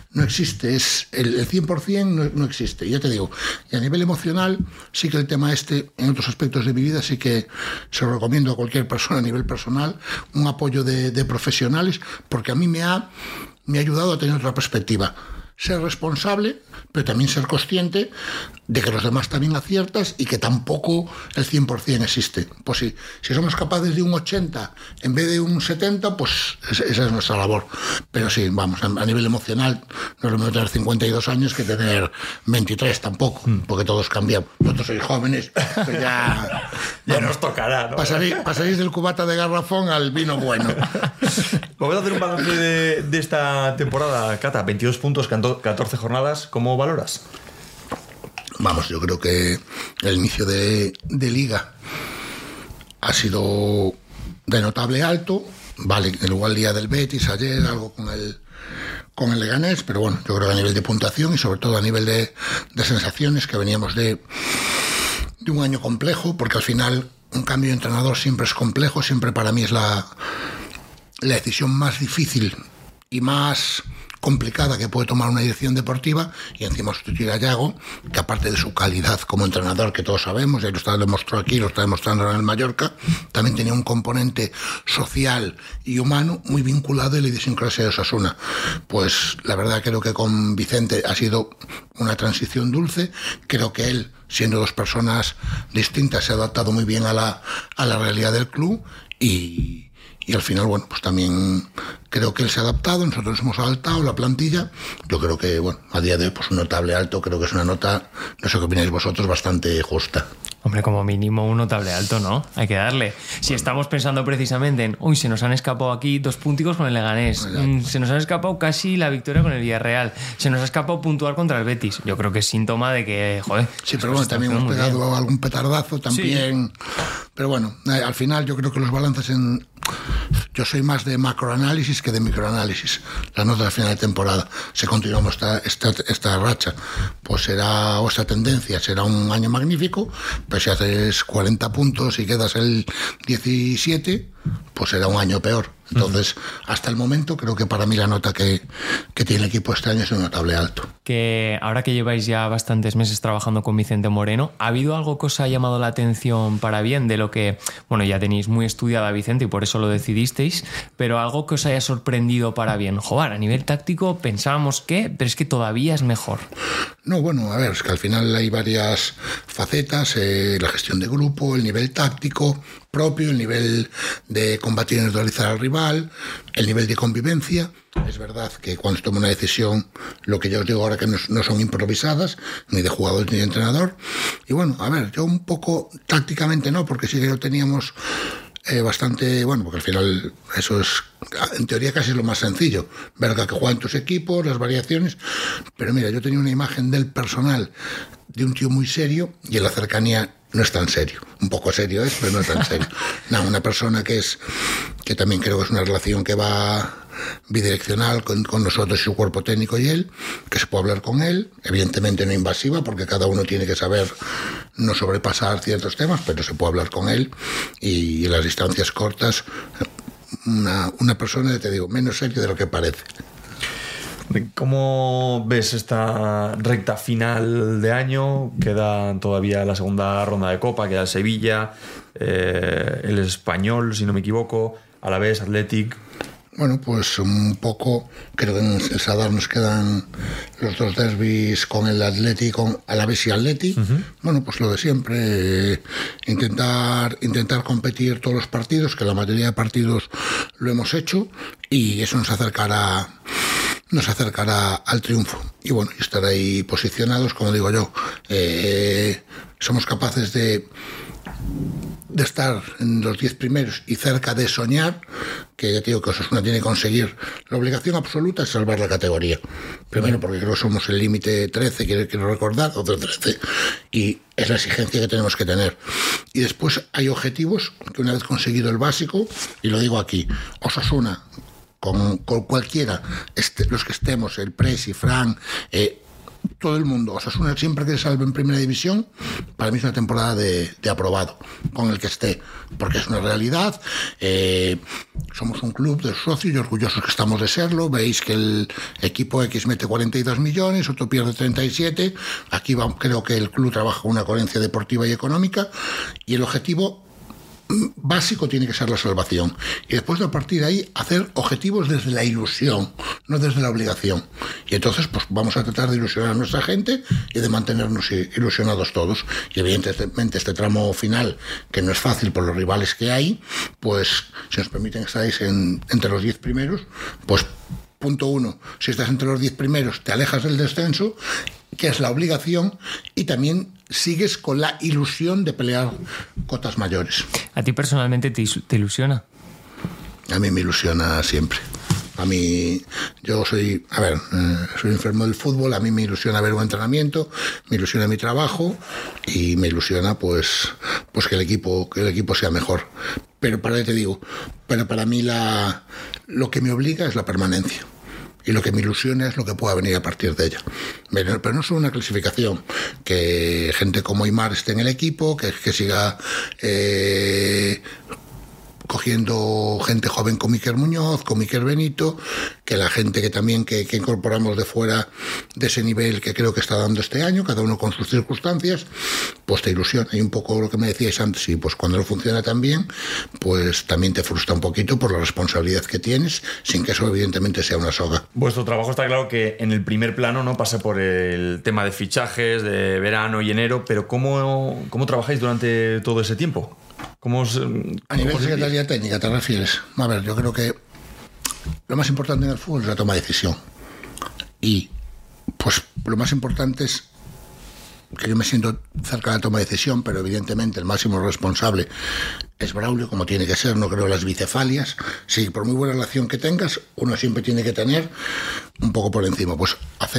Speaker 5: es el 100% no existe. Ya te digo, y a nivel emocional sí que el tema en otros aspectos de mi vida sí que se lo recomiendo a cualquier persona a nivel personal, un apoyo de profesionales, porque a mí me ha ayudado a tener otra perspectiva. Ser responsable, pero también ser consciente de que los demás también aciertas y que tampoco el 100% existe. Pues si somos capaces de un 80 en vez de un 70, pues esa es nuestra labor. Pero sí, vamos, a nivel emocional no es lo mismo tener 52 años que tener 23 tampoco, porque todos cambiamos. Nosotros sois jóvenes, pues ya
Speaker 2: nos tocará, ¿no?
Speaker 5: Pasaréis del cubata de garrafón al vino bueno.
Speaker 2: Vamos a hacer un balance de esta temporada, Cata. 22 puntos, 14 jornadas. ¿Cómo valoras?
Speaker 5: Vamos, yo creo que el inicio de Liga ha sido de notable alto. Vale, igual día del Betis ayer, algo con el Leganés, pero bueno, yo creo que a nivel de puntuación y sobre todo a nivel de sensaciones, que veníamos de un año complejo, porque al final un cambio de entrenador siempre es complejo, siempre para mí es la decisión más difícil y más complicada que puede tomar una dirección deportiva, y encima sustituir a Yago, que aparte de su calidad como entrenador, que todos sabemos, y lo demostró aquí, lo está demostrando en el Mallorca, también tenía un componente social y humano muy vinculado a la idiosincrasia de Osasuna. Pues la verdad creo que con Vicente ha sido una transición dulce. Creo que él, siendo dos personas distintas, se ha adaptado muy bien a la realidad del club, y al final, bueno, pues también creo que él se ha adaptado, nosotros hemos adaptado la plantilla. Yo creo que, bueno, a día de hoy, pues un notable alto, creo que es una nota, no sé qué opináis vosotros, bastante justa.
Speaker 3: Hombre, como mínimo un notable alto, ¿no? Hay que darle. Si estamos pensando precisamente en, se nos han escapado aquí 2 punticos con el Leganés, se nos han escapado casi la victoria con el Villarreal, se nos ha escapado puntuar contra el Betis. Yo creo que es síntoma de que, joder...
Speaker 5: Sí, pero bueno, también hemos pegado algún petardazo también. Sí. Pero bueno, al final yo creo que los balances yo soy más de macroanálisis que de microanálisis. Las notas al final de temporada, si continuamos esta racha, pues o esta tendencia, será un año magnífico, pero si haces 40 puntos y quedas el 17, pues será un año peor. Entonces, hasta el momento, creo que para mí la nota que tiene el equipo este año es un notable alto.
Speaker 3: Que ahora que lleváis ya bastantes meses trabajando con Vicente Moreno, ¿ha habido algo que os ha llamado la atención para bien de lo que, bueno, ya tenéis muy estudiado a Vicente y por eso lo decidisteis, pero algo que os haya sorprendido para bien? Joder, a nivel táctico pensábamos pero es que todavía es mejor.
Speaker 5: No, bueno, a ver, es que al final hay varias facetas, la gestión de grupo, el nivel táctico propio, el nivel de combatir y neutralizar al rival, el nivel de convivencia. Es verdad que cuando se toma una decisión, lo que yo os digo ahora que no son improvisadas, ni de jugador ni de entrenador. Y bueno, a ver, yo un poco tácticamente no, porque sí que lo teníamos bastante, bueno, porque al final eso es, en teoría casi es lo más sencillo, ver que juegan tus equipos, las variaciones, pero mira, yo tenía una imagen del personal de un tío muy serio y en la cercanía no es tan serio, un poco serio es, pero no es tan serio. No, una persona que también creo que es una relación que va bidireccional con nosotros y su cuerpo técnico y él, que se puede hablar con él, evidentemente no invasiva, porque cada uno tiene que saber no sobrepasar ciertos temas, pero se puede hablar con él, y en las distancias cortas una persona, te digo, menos serio de lo que parece.
Speaker 2: ¿Cómo ves esta recta final de año? Queda todavía la segunda ronda de Copa, queda el Sevilla, el Español, si no me equivoco, Alavés, Athletic.
Speaker 5: Bueno, pues un poco, creo que en el Sadar nos quedan los 2 derbis con el Atleti, con Alavés y Atleti. Bueno, pues lo de siempre, intentar competir todos los partidos, que la mayoría de partidos lo hemos hecho, y eso nos acercará al triunfo. Y bueno, estar ahí posicionados, como digo yo, somos capaces de estar en los 10 primeros y cerca de soñar, que ya te digo que Osasuna tiene que conseguir. La obligación absoluta es salvar la categoría. Primero porque creo que somos el límite 13, quiero recordar, otro 13, y es la exigencia que tenemos que tener. Y después hay objetivos que una vez conseguido el básico, y lo digo aquí, Osasuna, con cualquiera, los que estemos, el Presi, Fran, todo el mundo, Osasuna siempre que se salve en primera división, para mí es una temporada de aprobado, con el que esté, porque es una realidad. Somos un club de socios y orgullosos que estamos de serlo. Veis que el equipo X mete 42 millones, otro pierde 37. Aquí creo que el club trabaja con una coherencia deportiva y económica, y el objetivo básico tiene que ser la salvación, y después de partir de ahí hacer objetivos desde la ilusión, no desde la obligación. Y entonces pues vamos a tratar de ilusionar a nuestra gente y de mantenernos ilusionados todos. Y evidentemente este tramo final, que no es fácil por los rivales que hay, pues si nos permiten estar entre los 10 primeros, pues punto 1, si estás entre los 10 primeros te alejas del descenso, que es la obligación, y también sigues con la ilusión de pelear cotas mayores.
Speaker 3: ¿A ti personalmente te ilusiona?
Speaker 5: A mí me ilusiona siempre. A mí, yo soy enfermo del fútbol, a mí me ilusiona ver un entrenamiento, me ilusiona mi trabajo y me ilusiona pues que el equipo sea mejor. Pero para mí lo que me obliga es la permanencia. Y lo que me ilusiona es lo que pueda venir a partir de ella. Pero no solo una clasificación, que gente como Aimar esté en el equipo, que siga cogiendo gente joven con Iker Muñoz, con Iker Benito, que la gente que incorporamos de fuera de ese nivel que creo que está dando este año, cada uno con sus circunstancias, pues te ilusiona. Y un poco lo que me decíais antes, y pues cuando no funciona tan bien, pues también te frustra un poquito por la responsabilidad que tienes, sin que eso evidentemente sea una soga.
Speaker 2: Vuestro trabajo está claro que en el primer plano no pasa por el tema de fichajes, de verano y enero, pero ¿cómo trabajáis durante todo ese tiempo?
Speaker 5: A nivel de Secretaría Técnica, ¿te refieres? A ver, yo creo que lo más importante en el fútbol es la toma de decisión. Y pues lo más importante es que yo me siento cerca de la toma de decisión, pero evidentemente el máximo responsable es Braulio, como tiene que ser, no creo las bicefalias. Sí, por muy buena relación que tengas, uno siempre tiene que tener un poco por encima, pues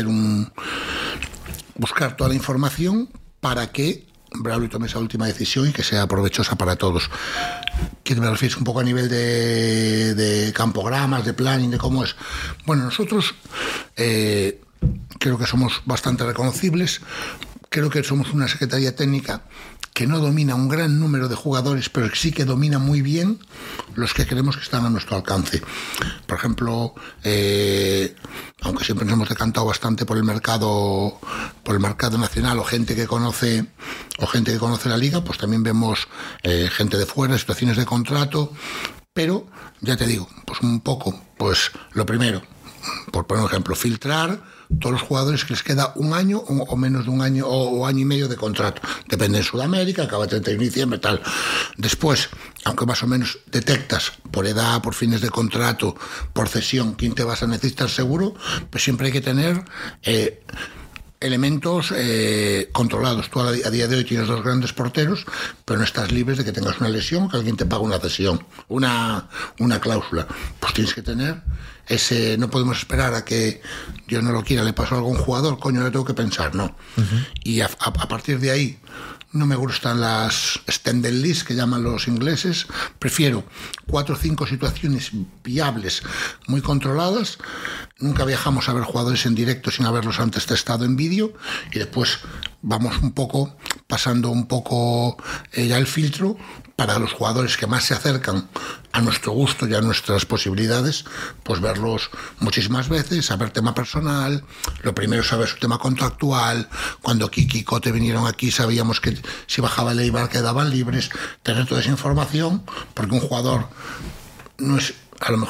Speaker 5: buscar toda la información para que Braulio tome esa última decisión y que sea provechosa para todos. ¿Qué me refieres un poco a nivel de campogramas, de planning, de cómo es? Bueno, nosotros creo que somos bastante reconocibles. Creo que somos una secretaría técnica que no domina un gran número de jugadores, pero que sí que domina muy bien los que creemos que están a nuestro alcance. Por ejemplo, aunque siempre nos hemos decantado bastante por el mercado nacional o gente que conoce la liga, pues también vemos gente de fuera, situaciones de contrato, pero ya te digo, pues un poco, pues lo primero, por poner un ejemplo, filtrar todos los jugadores que les queda un año o menos de un año o año y medio de contrato. Depende en Sudamérica, acaba el 31 de diciembre, tal. Después, aunque más o menos detectas por edad, por fines de contrato, por cesión, quién te vas a necesitar seguro, pues siempre hay que tener elementos controlados. Tú a día de hoy tienes 2 grandes porteros, pero no estás libre de que tengas una lesión, que alguien te pague una cesión, una cláusula. Pues tienes que tener ese. No podemos esperar a que Dios no lo quiera, le pasó a algún jugador, coño, le tengo que pensar, no. Y a partir de ahí no me gustan las extended list que llaman los ingleses. Prefiero 4 o 5 situaciones viables, muy controladas. Nunca viajamos a ver jugadores en directo sin haberlos antes testado en vídeo, y después vamos pasando un poco ya el filtro para los jugadores que más se acercan a nuestro gusto y a nuestras posibilidades, pues verlos muchísimas veces, saber tema personal. Lo primero, saber su tema contractual. Cuando Kiki y Cote vinieron aquí, sabíamos que si bajaba el Eibar quedaban libres. Tener toda esa información, porque un jugador no es, a lo mejor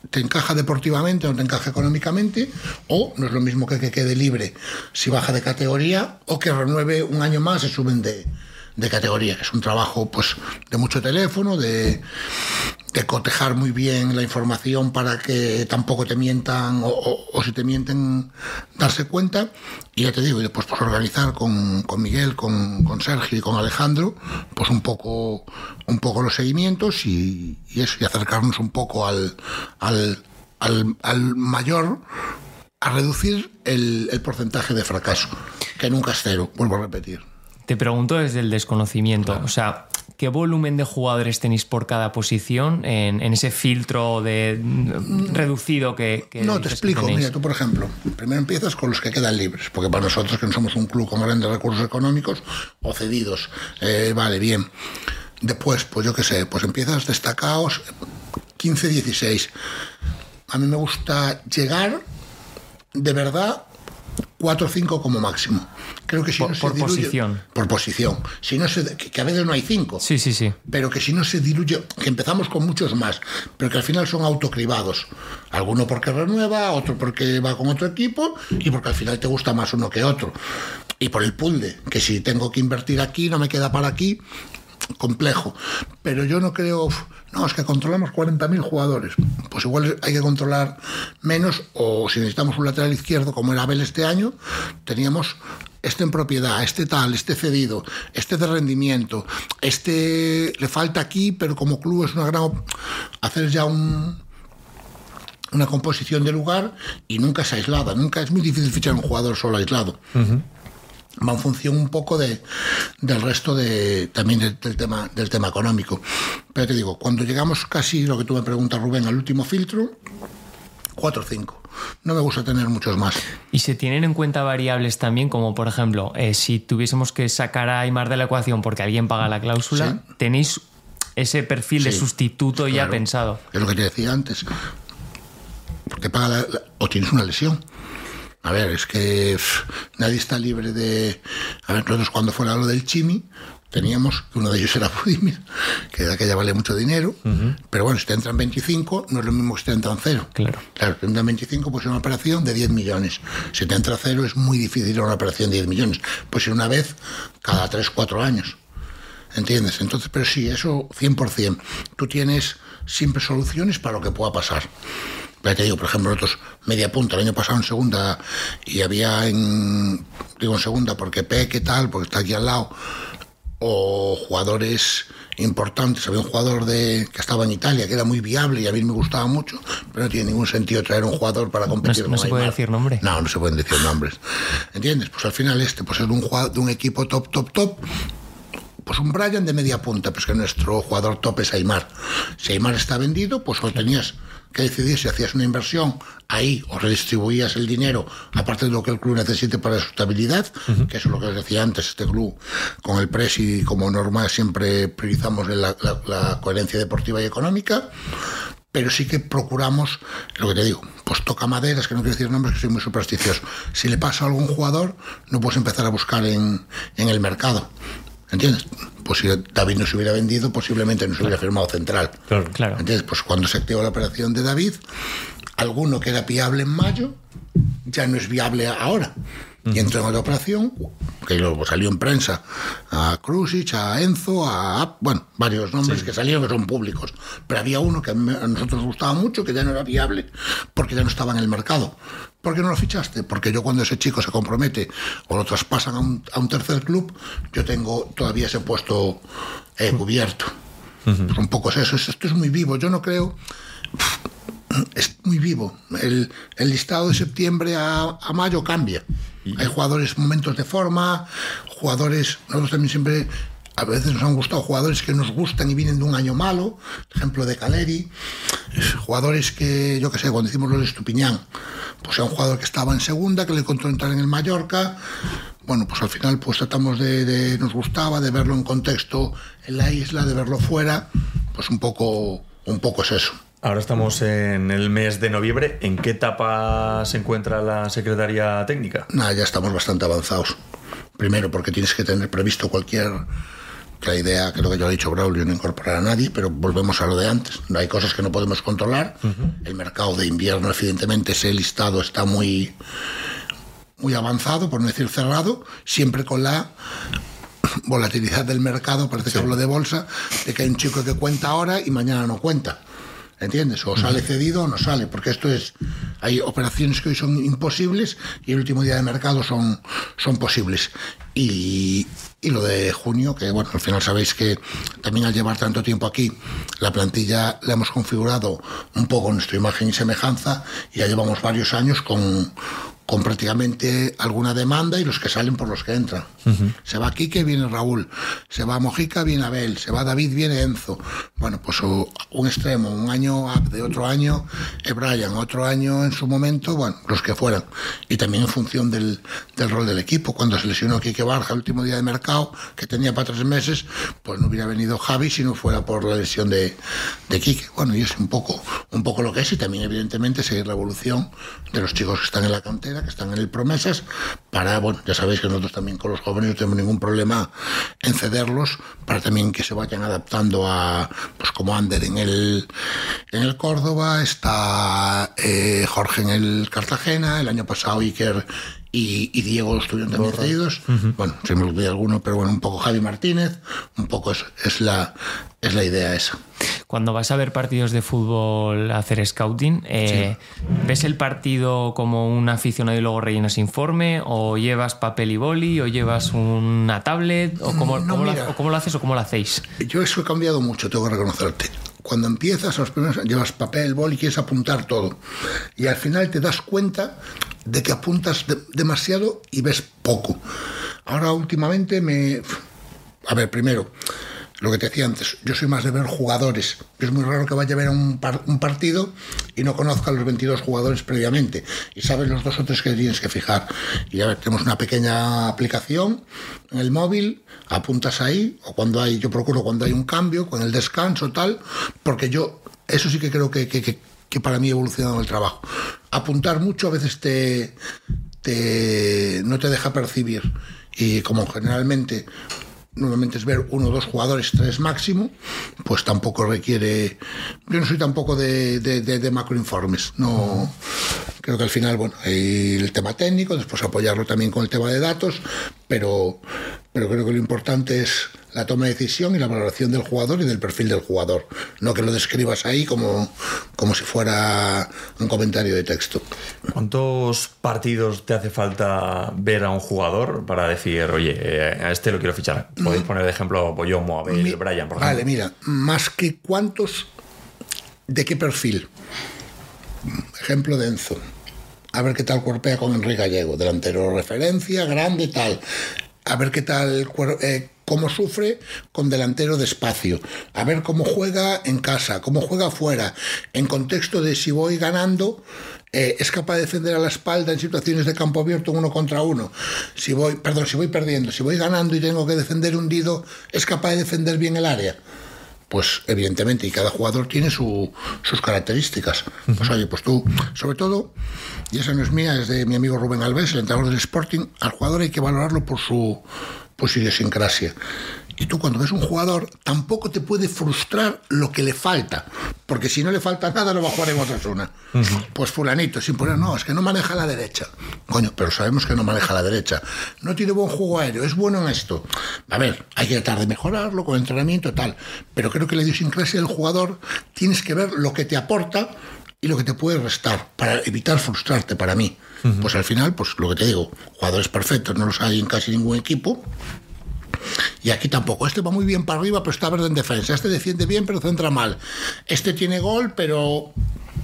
Speaker 5: te encaja deportivamente o no te encaja económicamente, o no es lo mismo que quede libre si baja de categoría o que renueve un año más y suben de categoría. Es un trabajo pues de mucho teléfono, de cotejar muy bien la información para que tampoco te mientan o si te mienten darse cuenta, y ya te digo, y después pues organizar con Miguel, con Sergio y con Alejandro pues un poco los seguimientos y eso, y acercarnos un poco al mayor, a reducir el porcentaje de fracaso, que nunca es cero, vuelvo a repetir.
Speaker 3: Te pregunto desde el desconocimiento, claro. O sea, ¿qué volumen de jugadores tenéis por cada posición en ese filtro reducido que
Speaker 5: no, te explico. Mira, tú, por ejemplo, primero empiezas con los que quedan libres, porque para nosotros, que no somos un club con grandes recursos económicos o cedidos, vale, bien. Después, pues yo qué sé, pues empiezas destacados 15, 16. A mí me gusta llegar, de verdad, 4 o 5 como máximo. Creo que si no se diluye, posición. Por posición. Si no que a veces no hay 5.
Speaker 3: Sí.
Speaker 5: Pero que si no se diluye, que empezamos con muchos más, pero que al final son autocribados. Alguno porque renueva, otro porque va con otro equipo y porque al final te gusta más uno que otro. Y por el pool que si tengo que invertir aquí, no me queda para aquí. Complejo, pero yo no creo, no, es que controlamos 40.000 jugadores, pues igual hay que controlar menos, o si necesitamos un lateral izquierdo como era Abel este año, teníamos este en propiedad, este tal, este cedido, este de rendimiento, este le falta aquí, pero como club es una gran, hacer ya una composición de lugar, y nunca es aislada, nunca es muy difícil fichar un jugador solo aislado. Va en función un poco del resto también del tema económico. Pero te digo, cuando llegamos casi, lo que tú me preguntas, Rubén, al último filtro, 4 o 5. No me gusta tener muchos más.
Speaker 3: ¿Y se tienen en cuenta variables también, como por ejemplo, si tuviésemos que sacar a Aimar de la ecuación porque alguien paga la cláusula, sí, tenéis ese perfil de sustituto ya pensado?
Speaker 5: Es lo que te decía antes. Porque paga o tienes una lesión. A ver, es que nadie está libre de... A ver, nosotros cuando fuera lo del Chimi, teníamos que uno de ellos era Budimir, que de aquella vale mucho dinero, pero bueno, si te entran 25, no es lo mismo que si te entran 0. Claro, si te entran 25, pues es una operación de 10 millones. Si te entra 0, es muy difícil una operación de 10 millones. Pues una vez cada 3 o 4 años. ¿Entiendes? Entonces, pero sí, eso 100%. Tú tienes siempre soluciones para lo que pueda pasar. Ya te digo, por ejemplo, nosotros media punta, el año pasado en segunda, y había en segunda porque Peque tal, porque está aquí al lado, o jugadores importantes. Había un jugador que estaba en Italia, que era muy viable y a mí me gustaba mucho, pero no tiene ningún sentido traer un jugador para competir.
Speaker 3: ¿No se puede decir nombre?
Speaker 5: No se pueden decir nombres. ¿Entiendes? Pues al final pues es de un equipo top. Pues un Brian de media punta, pues que nuestro jugador top es Aimar. Si Aimar está vendido, pues solo tenías que decidir si hacías una inversión ahí o redistribuías el dinero, aparte de lo que el club necesite para su estabilidad, que eso es lo que les decía antes, este club con el presi como normal siempre priorizamos la coherencia deportiva y económica, pero sí que procuramos, lo que te digo, pues toca maderas, que no quiero decir nombres, que soy muy supersticioso. Si le pasa a algún jugador, no puedes empezar a buscar en el mercado. ¿Entiendes? Pues si David no se hubiera vendido, posiblemente no se hubiera firmado central.
Speaker 3: Claro.
Speaker 5: ¿Entiendes? Pues cuando se activó la operación de David, alguno que era viable en mayo ya no es viable ahora. Y entró en otra operación, que luego salió en prensa, a Krusic, a Enzo, varios nombres que salieron que son públicos. Pero había uno que a nosotros nos gustaba mucho, que ya no era viable, porque ya no estaba en el mercado. ¿Por qué no lo fichaste? Porque yo cuando ese chico se compromete o lo traspasan a un tercer club, yo tengo todavía ese puesto cubierto. Pues un poco es eso. Esto es muy vivo. Yo no creo... Es muy vivo. El listado de septiembre a mayo cambia. Hay jugadores, momentos de forma, jugadores... Nosotros también siempre... A veces nos han gustado jugadores que nos gustan y vienen de un año malo, ejemplo de Caleri, jugadores que, yo qué sé, cuando hicimos los de Estupiñán, pues era un jugador que estaba en segunda, que le encontró entrar en el Mallorca, bueno, pues al final pues tratamos nos gustaba, de verlo en contexto en la isla, de verlo fuera, pues un poco es eso.
Speaker 2: Ahora estamos en el mes de noviembre. ¿En qué etapa se encuentra la Secretaría Técnica?
Speaker 5: Ya estamos bastante avanzados. Primero porque tienes que tener previsto cualquier que la idea, creo que ya lo ha dicho Braulio, no incorporar a nadie, pero volvemos a lo de antes. No hay cosas que no podemos controlar. El mercado de invierno, evidentemente, ese listado está muy avanzado, por no decir cerrado, siempre con la volatilidad del mercado, parece que hablo de bolsa, de que hay un chico que cuenta ahora y mañana no cuenta. ¿Entiendes? O sale cedido o no sale, porque hay operaciones que hoy son imposibles y el último día de mercado son posibles. Y lo de junio, que bueno, al final sabéis que también al llevar tanto tiempo aquí, la plantilla la hemos configurado un poco nuestra imagen y semejanza, y ya llevamos varios años con prácticamente alguna demanda, y los que salen por los que entran. Se va Quique, viene Raúl. Se va Mojica, viene Abel. Se va David, viene Enzo. Bueno, pues un extremo, un año Abde, otro año Brian, otro año en su momento, bueno, los que fueran. Y también en función del rol del equipo. Cuando se lesionó Quique Barja el último día de mercado, que tenía para 3 meses, pues no hubiera venido Javi si no fuera por la lesión de Quique. Bueno, y es un poco lo que es, y también evidentemente seguir la evolución de los chicos que están en la cantera, que están en el Promesas, para, bueno, ya sabéis que nosotros también con los jóvenes no tenemos ningún problema en cederlos, para también que se vayan adaptando a, pues como Ander en el Córdoba, está Jorge en el Cartagena, el año pasado Iker y Diego estuvieron también cedidos. Bueno, se me olvidó alguno, pero bueno, un poco Javi Martínez, un poco es la idea esa.
Speaker 3: Cuando vas a ver partidos de fútbol a hacer scouting,
Speaker 5: Sí.
Speaker 3: ¿ves el partido como un aficionado y luego rellenas informe? ¿O llevas papel y boli? ¿O llevas una tablet? ¿O cómo lo haces o cómo lo hacéis?
Speaker 5: Yo eso he cambiado mucho, tengo que reconocerte. Cuando empiezas, los primeros, llevas papel, boli, quieres apuntar todo. Y al final te das cuenta de que apuntas demasiado y ves poco. Ahora últimamente A ver, primero, lo que te decía antes, yo soy más de ver jugadores. Es muy raro que vaya a ver un partido y no conozca a los 22 jugadores previamente. Y sabes los 2 o 3 que tienes que fijar. Y a ver, tenemos una pequeña aplicación en el móvil, apuntas ahí, o yo procuro cuando hay un cambio, con el descanso, tal, porque eso sí que creo que para mí ha evolucionado el trabajo. Apuntar mucho a veces no te deja percibir. Y como normalmente es ver 1 o 2 jugadores, 3 máximo, pues tampoco requiere. Yo no soy tampoco de macroinformes. No, creo que al final, bueno, hay el tema técnico, después apoyarlo también con el tema de datos, pero creo que lo importante es la toma de decisión y la valoración del jugador y del perfil del jugador, no que lo describas ahí como si fuera un comentario de texto.
Speaker 2: ¿Cuántos partidos te hace falta ver a un jugador para decir, oye, a este lo quiero fichar? Podéis poner de ejemplo Boyomo, Abel, Brian, por ejemplo.
Speaker 5: Vale, mira, más que cuántos, ¿de qué perfil? Ejemplo de Enzo. A ver qué tal cuerpea con Enrique Gallego, delantero referencia, grande, tal. A ver qué tal, cómo sufre con delantero de espacio. A ver cómo juega en casa, cómo juega fuera. En contexto de si voy ganando, es capaz de defender a la espalda en situaciones de campo abierto 1 contra 1. Si voy perdiendo, si voy ganando y tengo que defender hundido, es capaz de defender bien el área. Pues evidentemente, y cada jugador tiene sus características. Pues oye, pues tú, sobre todo, y esa no es mía, es de mi amigo Rubén Alves, el entrenador del Sporting, al jugador hay que valorarlo por su idiosincrasia. Y tú cuando ves un jugador, tampoco te puede frustrar lo que le falta, porque si no le falta nada no va a jugar en Osasuna. Pues fulanito, sin poner, no, es que no maneja la derecha. Coño, pero sabemos que no maneja la derecha. No tiene buen juego aéreo, es bueno en esto. A ver, hay que tratar de mejorarlo con entrenamiento y tal, pero creo que la idiosincrasia del jugador tienes que ver lo que te aporta y lo que te puede restar, para evitar frustrarte, para mí. Pues al final, pues lo que te digo, jugadores perfectos no los hay en casi ningún equipo. Y aquí tampoco. Este va muy bien para arriba, pero está verde en defensa. Este defiende bien, pero centra mal. Este tiene gol, pero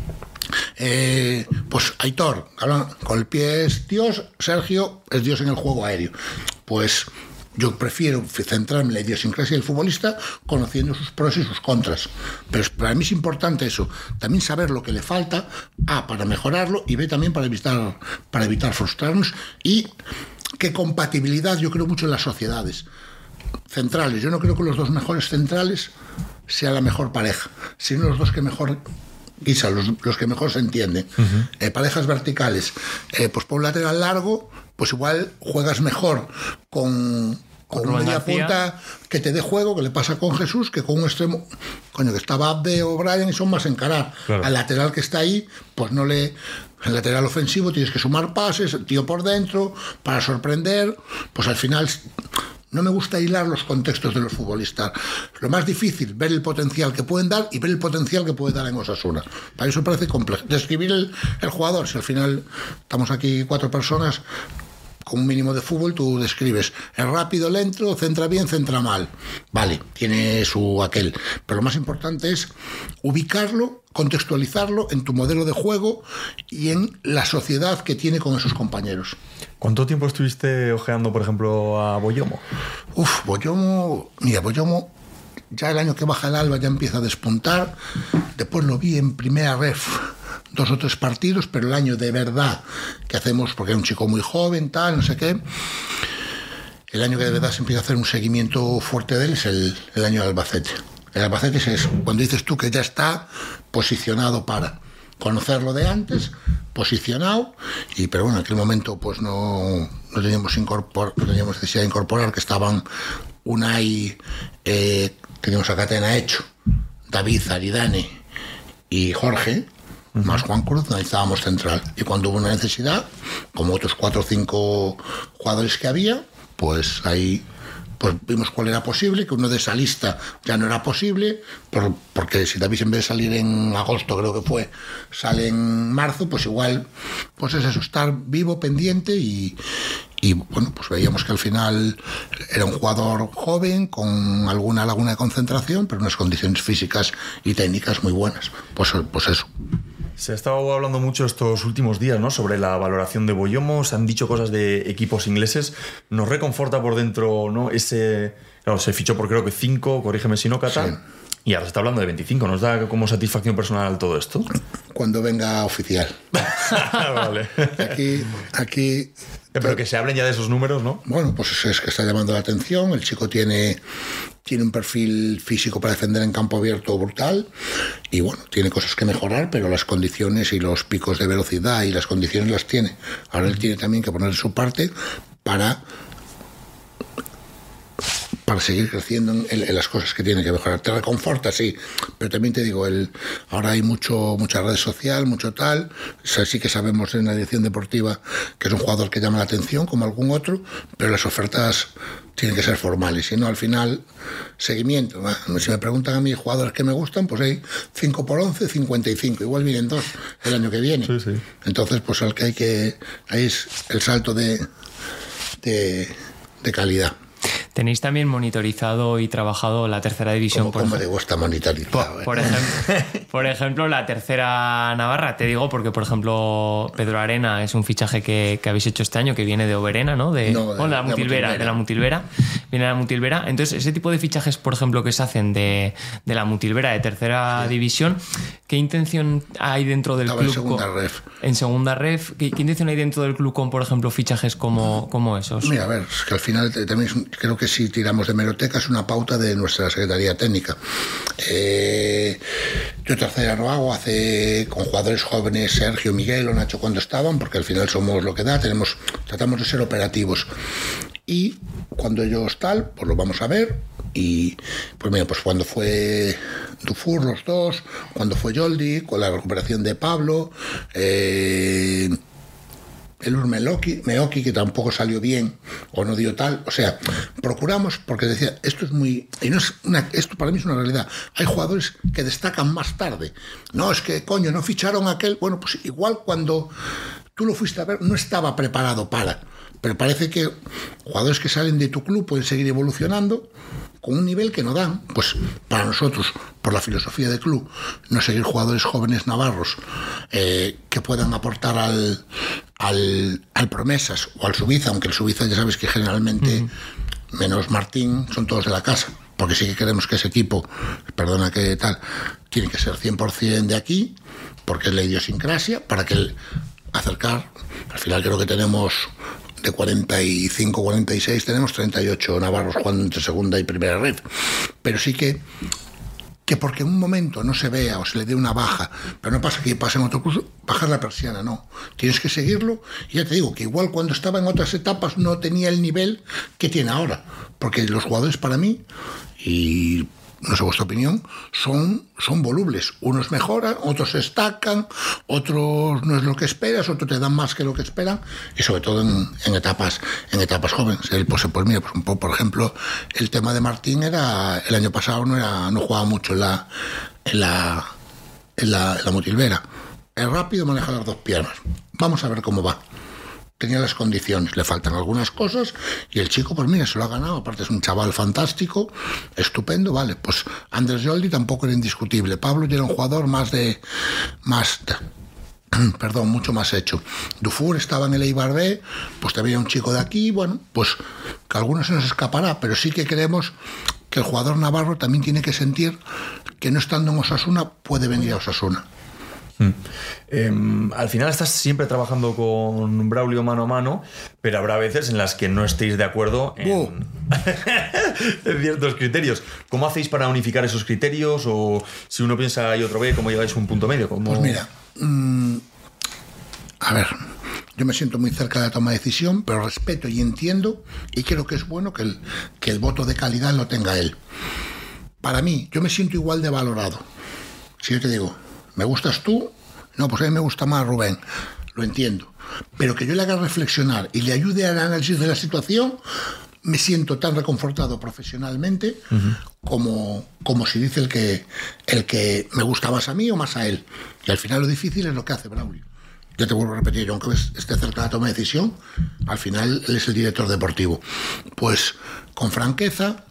Speaker 5: pues Aitor, con el pie es Dios. Sergio es Dios en el juego aéreo. Pues yo prefiero centrarme en la idiosincrasia del futbolista, conociendo sus pros y sus contras. Pero para mí es importante eso, también saber lo que le falta, para mejorarlo, y B, también para evitar frustrarnos. Y qué compatibilidad, yo creo mucho en las sociedades centrales. Yo no creo que los 2 mejores centrales sea la mejor pareja, sino los 2 que mejor guisan, los que mejor se entienden. Parejas verticales, pues por un lateral largo, pues igual juegas mejor con con un media punta que te dé juego, que le pasa con Jesús, que con un extremo, que estaba Abde o Brian y son más encarar. Claro. Al lateral que está ahí, pues no le... El lateral ofensivo tienes que sumar pases, el tío por dentro, para sorprender, pues al final... No me gusta hilar los contextos de los futbolistas. Lo más difícil, ver el potencial que pueden dar y ver el potencial que puede dar en Osasuna. Para eso parece complejo. Describir el jugador, si al final estamos aquí 4 personas con un mínimo de fútbol, tú describes es rápido, lento, centra bien, centra mal. Vale, tiene su aquel. Pero lo más importante es ubicarlo, contextualizarlo en tu modelo de juego y en la sociedad que tiene con esos compañeros.
Speaker 2: ¿Cuánto tiempo estuviste ojeando, por ejemplo, a Boyomo?
Speaker 5: Boyomo ya el año que baja el Alba ya empieza a despuntar. Después lo vi en primera ref 2 o 3 partidos, pero el año de verdad que hacemos, porque era un chico muy joven, tal, no sé qué, el año que de verdad se empieza a hacer un seguimiento fuerte de él es el año de Albacete. El Albacete es cuando dices tú que ya está posicionado para conocerlo de antes, posicionado, pero bueno, en aquel momento pues no teníamos necesidad de incorporar, que estaban Unai, teníamos a Catena hecho, David, Aridane y Jorge, más Juan Cruz, necesitábamos central. Y cuando hubo una necesidad, como otros 4 o 5 jugadores que había, pues ahí pues vimos cuál era posible, que uno de esa lista ya no era posible, porque si David en vez de salir en agosto, creo que fue, sale en marzo, pues igual, pues es eso, estar vivo, pendiente y bueno, pues veíamos que al final era un jugador joven, con alguna laguna de concentración, pero unas condiciones físicas y técnicas muy buenas. Pues eso.
Speaker 2: Se ha estado hablando mucho estos últimos días, ¿no?, sobre la valoración de Boyomo. Se han dicho cosas de equipos ingleses. Nos reconforta por dentro, ¿no? Claro, se fichó por creo que 5, corrígeme si no, Cata. Sí. Y ahora se está hablando de 25. ¿Nos da como satisfacción personal todo esto?
Speaker 5: Cuando venga oficial.
Speaker 2: Vale.
Speaker 5: Aquí
Speaker 2: pero que se hablen ya de esos números, ¿no?
Speaker 5: Bueno, pues es que está llamando la atención. El chico tiene un perfil físico para defender en campo abierto brutal y bueno, tiene cosas que mejorar, pero las condiciones y los picos de velocidad y las condiciones las tiene. Ahora él tiene también que poner su parte para seguir creciendo en las cosas que tiene que mejorar. Te reconforta, sí, pero también te digo, ahora hay mucha red social, mucho tal. O sea, sí que sabemos en la dirección deportiva que es un jugador que llama la atención, como algún otro, pero las ofertas tienen que ser formales, si no, al final, seguimiento. Si me preguntan a mí jugadores que me gustan, pues hay 5 por 11, 55. Igual vienen 2 el año que viene.
Speaker 2: Sí, sí.
Speaker 5: Entonces, pues ahí es el salto de calidad.
Speaker 3: Tenéis también monitorizado y trabajado la tercera división.
Speaker 5: ¿Cómo te gusta monitorizado?
Speaker 3: Por ejemplo, la tercera Navarra. Te digo porque, por ejemplo, Pedro Arena es un fichaje que habéis hecho este año, que viene de Oberena, ¿no? De la Mutilvera. Viene de la Mutilvera. Entonces, ese tipo de fichajes, por ejemplo, que se hacen de la Mutilvera de tercera división, ¿qué intención hay dentro del club? En segunda ref. ¿Qué intención hay dentro del club con, por ejemplo, fichajes como esos?
Speaker 5: Mira, a ver, es que al final también creo que si tiramos de hemeroteca es una pauta de nuestra Secretaría Técnica. Yo tercera no hago, con jugadores jóvenes, Sergio, Miguel o Nacho cuando estaban, porque al final somos lo que da, tratamos de ser operativos. Y cuando ellos pues lo vamos a ver. Y pues mira, pues cuando fue Dufour los 2, cuando fue Yoldi, con la recuperación de Pablo, el Meoki, que tampoco salió bien o no dio tal, o sea, procuramos, porque decía, esto es muy, y no es esto para mí es una realidad, hay jugadores que destacan más tarde, no, es que coño, no ficharon a aquel, bueno, pues igual cuando tú lo fuiste a ver no estaba preparado pero parece que jugadores que salen de tu club pueden seguir evolucionando con un nivel que no dan, pues para nosotros, por la filosofía del club, no seguir jugadores jóvenes navarros que puedan aportar al Promesas o al Subiza, aunque el Subiza ya sabes que generalmente, menos Martín, son todos de la casa, porque sí que queremos que ese equipo, tiene que ser 100% de aquí, porque es la idiosincrasia, para que acercar, al final creo que tenemos de 45, 46, tenemos 38 navarros jugando entre segunda y primera red, pero sí que que porque en un momento no se vea o se le dé una baja, pero no pasa que pase en otro curso, bajar la persiana, no. Tienes que seguirlo, y ya te digo que igual cuando estaba en otras etapas no tenía el nivel que tiene ahora, porque los jugadores para mí, y no sé vuestra opinión, son volubles. Unos mejoran, otros se destacan, otros no es lo que esperas, otros te dan más que lo que esperan, y sobre todo en etapas jóvenes. Pues mira, pues un poco, por ejemplo, el tema de Martín era el año pasado no jugaba mucho en la Motilvera. Es rápido, maneja las dos piernas. Vamos a ver cómo va. Tenía las condiciones, le faltan algunas cosas, y el chico, pues mira, se lo ha ganado. Aparte es un chaval fantástico, estupendo, vale. Pues Andrés Joldi tampoco era indiscutible. Pablo ya era un jugador mucho más hecho. Dufour estaba en el Eibar B, pues también era un chico de aquí, bueno, pues que a algunos se nos escapará, pero sí que creemos que el jugador navarro también tiene que sentir que no estando en Osasuna puede venir a Osasuna.
Speaker 2: Al final estás siempre trabajando con Braulio mano a mano, pero habrá veces en las que no estéis de acuerdo en ciertos criterios. ¿Cómo hacéis para unificar esos criterios? O si uno piensa y otro ve, ¿cómo llegáis a un punto medio?
Speaker 5: Pues mira, a ver, yo me siento muy cerca de la toma de decisión, pero respeto y entiendo, y creo que es bueno que el voto de calidad lo tenga él. Para mí, yo me siento igual de valorado. Si yo te digo, ¿me gustas tú? No, pues a mí me gusta más Rubén. Lo entiendo. Pero que yo le haga reflexionar y le ayude al análisis de la situación, me siento tan reconfortado profesionalmente como si dice el que me gusta más a mí o más a él. Y al final lo difícil es lo que hace Braulio. Ya te vuelvo a repetir, yo aunque esté cerca de la toma de decisión, al final él es el director deportivo. Pues con franqueza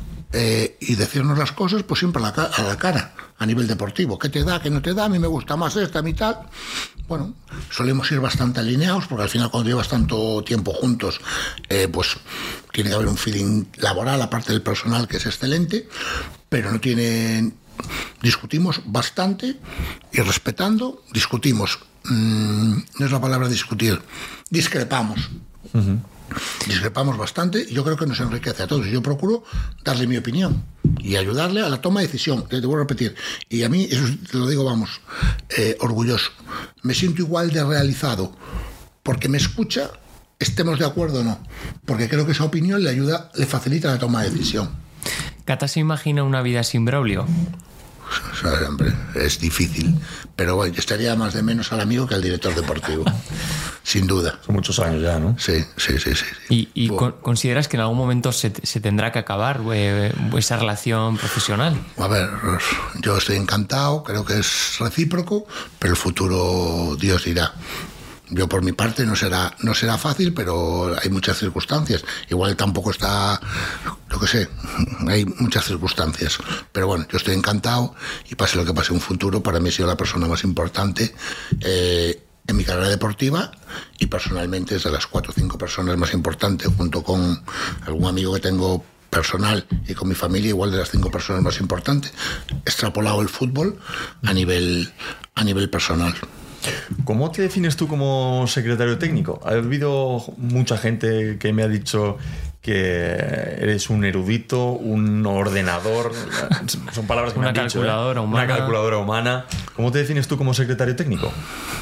Speaker 5: y decirnos las cosas, pues siempre a la cara, a nivel deportivo. ¿Qué te da, qué no te da? A mí me gusta más esta, a mí tal. Bueno, solemos ir bastante alineados, porque al final cuando llevas tanto tiempo juntos, pues tiene que haber un feeling laboral, aparte del personal, que es excelente, pero no tienen... Discutimos bastante y respetando, discutimos. No es la palabra discutir, discrepamos. Discrepamos bastante y yo creo que nos enriquece a todos. Yo procuro darle mi opinión y ayudarle a la toma de decisión. Te voy a repetir, y a mí, eso te lo digo, vamos, orgulloso. Me siento igual de realizado porque me escucha, estemos de acuerdo o no, porque creo que esa opinión le ayuda, le facilita la toma de decisión.
Speaker 3: ¿Cata se imagina una vida sin Braulio?
Speaker 5: O sea, hombre, es difícil, pero bueno, yo estaría más de menos al amigo que al director deportivo, sin duda.
Speaker 2: Son muchos años ya, ¿no?
Speaker 5: Sí.
Speaker 3: ¿Y consideras que en algún momento se tendrá que acabar esa relación profesional?
Speaker 5: A ver, yo estoy encantado, creo que es recíproco, pero el futuro Dios dirá. Yo por mi parte no será fácil, pero hay muchas circunstancias. Igual tampoco está, lo que sé, hay muchas circunstancias. Pero bueno, yo estoy encantado y pase lo que pase en un futuro, para mí ha sido la persona más importante en mi carrera deportiva y personalmente es de las 4 o 5 personas más importantes, junto con algún amigo que tengo personal y con mi familia, igual de las 5 personas más importantes, extrapolado el fútbol a nivel personal.
Speaker 2: ¿Cómo te defines tú como secretario técnico? Ha habido mucha gente que me ha dicho que eres un erudito, un ordenador, son palabras que me han dicho. Una calculadora humana. ¿Cómo te defines tú como secretario técnico?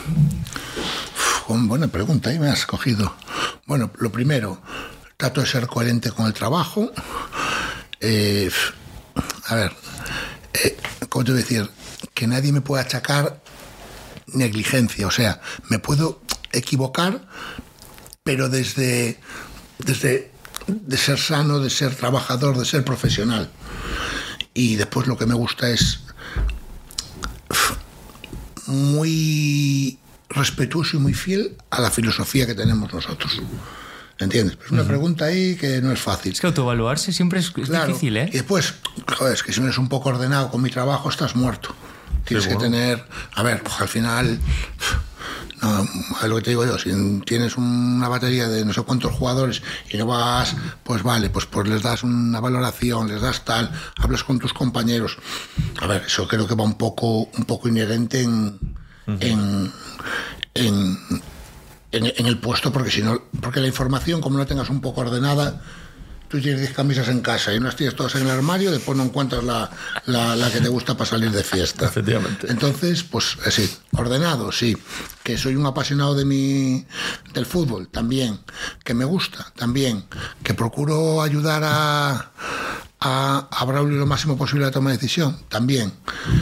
Speaker 5: Buena pregunta, ahí me has cogido. Bueno, lo primero, trato de ser coherente con el trabajo. ¿Cómo te voy a decir? Que nadie me pueda achacar negligencia, o sea, me puedo equivocar, pero desde de ser sano, de ser trabajador, de ser profesional. Y después lo que me gusta es muy respetuoso y muy fiel a la filosofía que tenemos nosotros. ¿Entiendes? Es una pregunta ahí que no es fácil.
Speaker 3: Es que autoevaluarse siempre es difícil, ¿eh?
Speaker 5: Y después, joder, es que si no eres un poco ordenado con mi trabajo, estás muerto. Tienes que tener... A ver, pues al final... No, es lo que te digo yo, si tienes una batería de no sé cuántos jugadores y no vas, pues vale, pues les das una valoración, les das tal, hablas con tus compañeros. A ver, eso creo que va un poco inherente en el puesto, porque si no, porque la información, como no tengas un poco ordenada, tú tienes 10 camisas en casa y unas tienes todas en el armario, después no encuentras la que te gusta para salir de fiesta.
Speaker 2: Efectivamente.
Speaker 5: Entonces, pues sí, ordenado, sí. Que soy un apasionado del fútbol, también. Que me gusta, también. Que procuro ayudar a Braulio lo máximo posible a la toma de decisión, también.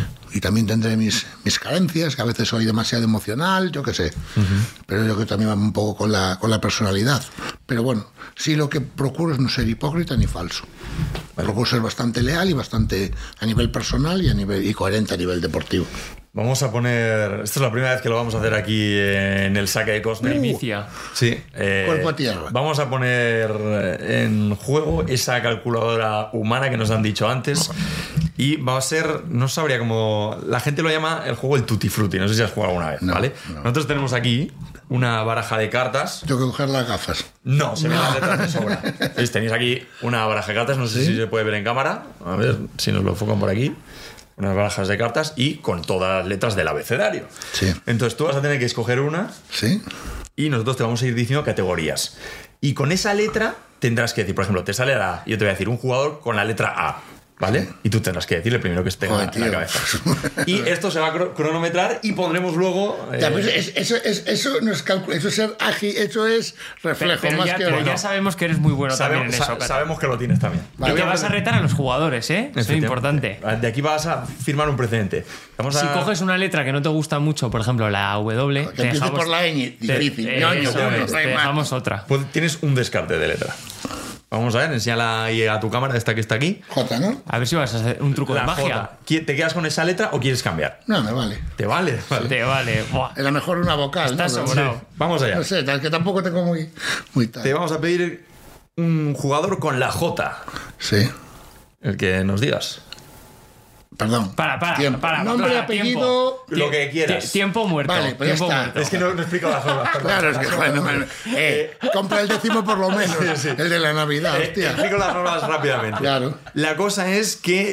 Speaker 5: Y también tendré mis carencias, que a veces soy demasiado emocional, yo qué sé. Pero yo creo que también va un poco con la personalidad. Pero bueno, sí, lo que procuro es no ser hipócrita ni falso. Procuro ser bastante leal y bastante a nivel personal y coherente a nivel deportivo.
Speaker 2: Vamos a poner... Esta es la primera vez que lo vamos a hacer aquí en el saque de Cosner.
Speaker 3: Primicia.
Speaker 2: Sí.
Speaker 5: Cuerpo a tierra.
Speaker 2: Vamos a poner en juego esa calculadora humana que nos han dicho antes. Y va a ser... No sabría cómo... La gente lo llama el juego el Tutti Frutti. No sé si has jugado alguna vez,
Speaker 5: No,
Speaker 2: ¿vale?
Speaker 5: no.
Speaker 2: Nosotros tenemos aquí una baraja de cartas.
Speaker 5: Tengo que coger las gafas.
Speaker 2: No, se ven las letras de sobra. ¿Veis? Tenéis aquí una baraja de cartas. No sé si se puede ver en cámara. A ver si nos lo enfocan por aquí. Unas barajas de cartas y con todas las letras del abecedario.
Speaker 5: Sí.
Speaker 2: Entonces tú vas a tener que escoger una
Speaker 5: ¿Sí?
Speaker 2: y nosotros te vamos a ir diciendo categorías. Y con esa letra tendrás que decir, por ejemplo, te sale la A y yo te voy a decir un jugador con la letra A, ¿vale?
Speaker 5: Sí.
Speaker 2: Y tú tendrás que decir el primero que esté en
Speaker 5: Joder,
Speaker 2: la
Speaker 5: tío.
Speaker 2: cabeza. Y esto se va a cronometrar y pondremos luego...
Speaker 5: Ya, pues eso no es cálculo, eso es ser ágil, eso es reflejo
Speaker 3: Pero
Speaker 5: más
Speaker 3: ya,
Speaker 5: que
Speaker 3: pero
Speaker 5: bueno.
Speaker 3: ya sabemos que eres muy bueno también en eso, Cata.
Speaker 2: sabemos que lo tienes también.
Speaker 5: Vale.
Speaker 3: Y te vas a retar a los jugadores, ¿eh? Eso es importante.
Speaker 2: De aquí vas a firmar un precedente. Vamos a...
Speaker 3: Si coges una letra que no te gusta mucho, por ejemplo, la W,
Speaker 5: Que empiece por la ñ, difícil. Ñoño,
Speaker 3: eso
Speaker 5: bueno,
Speaker 3: es,
Speaker 5: no hay
Speaker 3: te
Speaker 5: más.
Speaker 3: dejamos otra.
Speaker 2: Pues tienes un descarte de letra. Vamos a ver, enséñala ahí a tu cámara, esta que está aquí.
Speaker 5: J, ¿no?
Speaker 3: A ver si vas a hacer un truco de
Speaker 2: La
Speaker 3: magia.
Speaker 2: J. ¿Te quedas con esa letra o quieres cambiar?
Speaker 5: No, me vale.
Speaker 2: ¿Te vale? Vale.
Speaker 3: Te vale. Buah.
Speaker 5: Era mejor una vocal,
Speaker 3: Estás
Speaker 5: ¿no?
Speaker 3: sobrado.
Speaker 2: Vamos allá.
Speaker 5: No sé, es que tampoco tengo muy tal.
Speaker 2: Te vamos a pedir un jugador con la J.
Speaker 5: Sí.
Speaker 2: El que nos digas.
Speaker 5: Perdón. Tiempo.
Speaker 3: para.
Speaker 5: Nombre,
Speaker 3: para,
Speaker 5: apellido.
Speaker 3: tiempo.
Speaker 2: Lo que quieras.
Speaker 3: Tiempo muerto.
Speaker 5: Vale, pues ya
Speaker 3: tiempo
Speaker 5: está.
Speaker 3: muerto.
Speaker 2: Es que no explico las normas. perdón.
Speaker 5: Claro, es que, bueno, compra el décimo por lo menos.
Speaker 2: Sí.
Speaker 5: El de la Navidad, hostia.
Speaker 2: Explico las normas rápidamente.
Speaker 5: Claro.
Speaker 2: La cosa es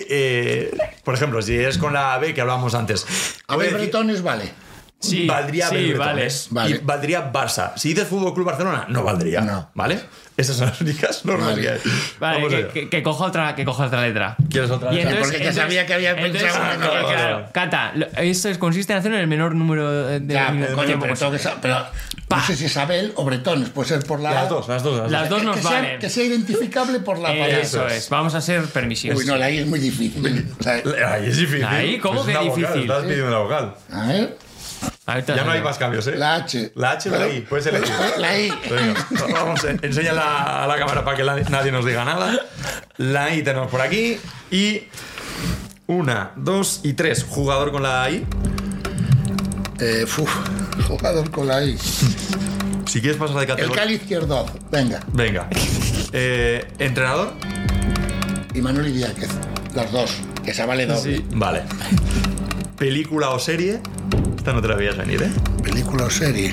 Speaker 2: que, por ejemplo, si es con la B que hablábamos antes.
Speaker 5: Abel
Speaker 2: puede decir-
Speaker 5: Bretones vale.
Speaker 3: Sí,
Speaker 2: valdría
Speaker 3: sí,
Speaker 2: Belgretones
Speaker 5: vale.
Speaker 2: y valdría Barça. Si dices Fútbol Club Barcelona, no valdría.
Speaker 5: No.
Speaker 2: ¿Vale? Esas son las únicas normas
Speaker 5: Vale.
Speaker 2: que hay.
Speaker 3: Vale,
Speaker 2: Vamos allá.
Speaker 3: que coja otra letra.
Speaker 2: ¿Quieres otra
Speaker 3: Y
Speaker 2: letra?
Speaker 3: entonces,
Speaker 5: Porque ya sabía que había pensado una cosa.
Speaker 3: claro, Cata, esto consiste en hacer el menor número de
Speaker 5: Ya,
Speaker 3: de
Speaker 5: coño,
Speaker 3: tiempo
Speaker 5: pero,
Speaker 3: posible.
Speaker 5: pero no sé si es Abel o Bretones, puede ser por la
Speaker 2: Las dos.
Speaker 3: Las dos nos
Speaker 5: que sea,
Speaker 3: valen.
Speaker 5: que sea identificable por la palabra.
Speaker 3: Eso es, vamos a ser permisivos.
Speaker 5: Uy, no, la I es muy difícil. O sea,
Speaker 2: Ahí es difícil.
Speaker 3: Ahí, ¿cómo
Speaker 2: Es
Speaker 3: que
Speaker 2: una vocal,
Speaker 3: difícil?
Speaker 2: Estás pidiendo una vocal.
Speaker 5: a ver,
Speaker 3: Ahorita
Speaker 2: Ya no hay
Speaker 3: sale.
Speaker 2: más cambios, ¿eh?
Speaker 5: la H.
Speaker 2: La H o la I, puedes elegir.
Speaker 5: La I.
Speaker 2: Venga, vamos, enséñala a la cámara para que nadie nos diga nada. La I tenemos por aquí. Y 1, 2 y 3. Jugador con la I.
Speaker 5: Jugador con la I.
Speaker 2: Si quieres pasar de
Speaker 5: El
Speaker 2: categoría.
Speaker 5: Cali izquierdo. Venga.
Speaker 2: Venga. Entrenador.
Speaker 5: Y Manuel Idiáquez. Los dos. Que se vale doble.
Speaker 2: Vale. Película o serie. Esta no te la veías venir, ¿eh?
Speaker 5: Película o serie.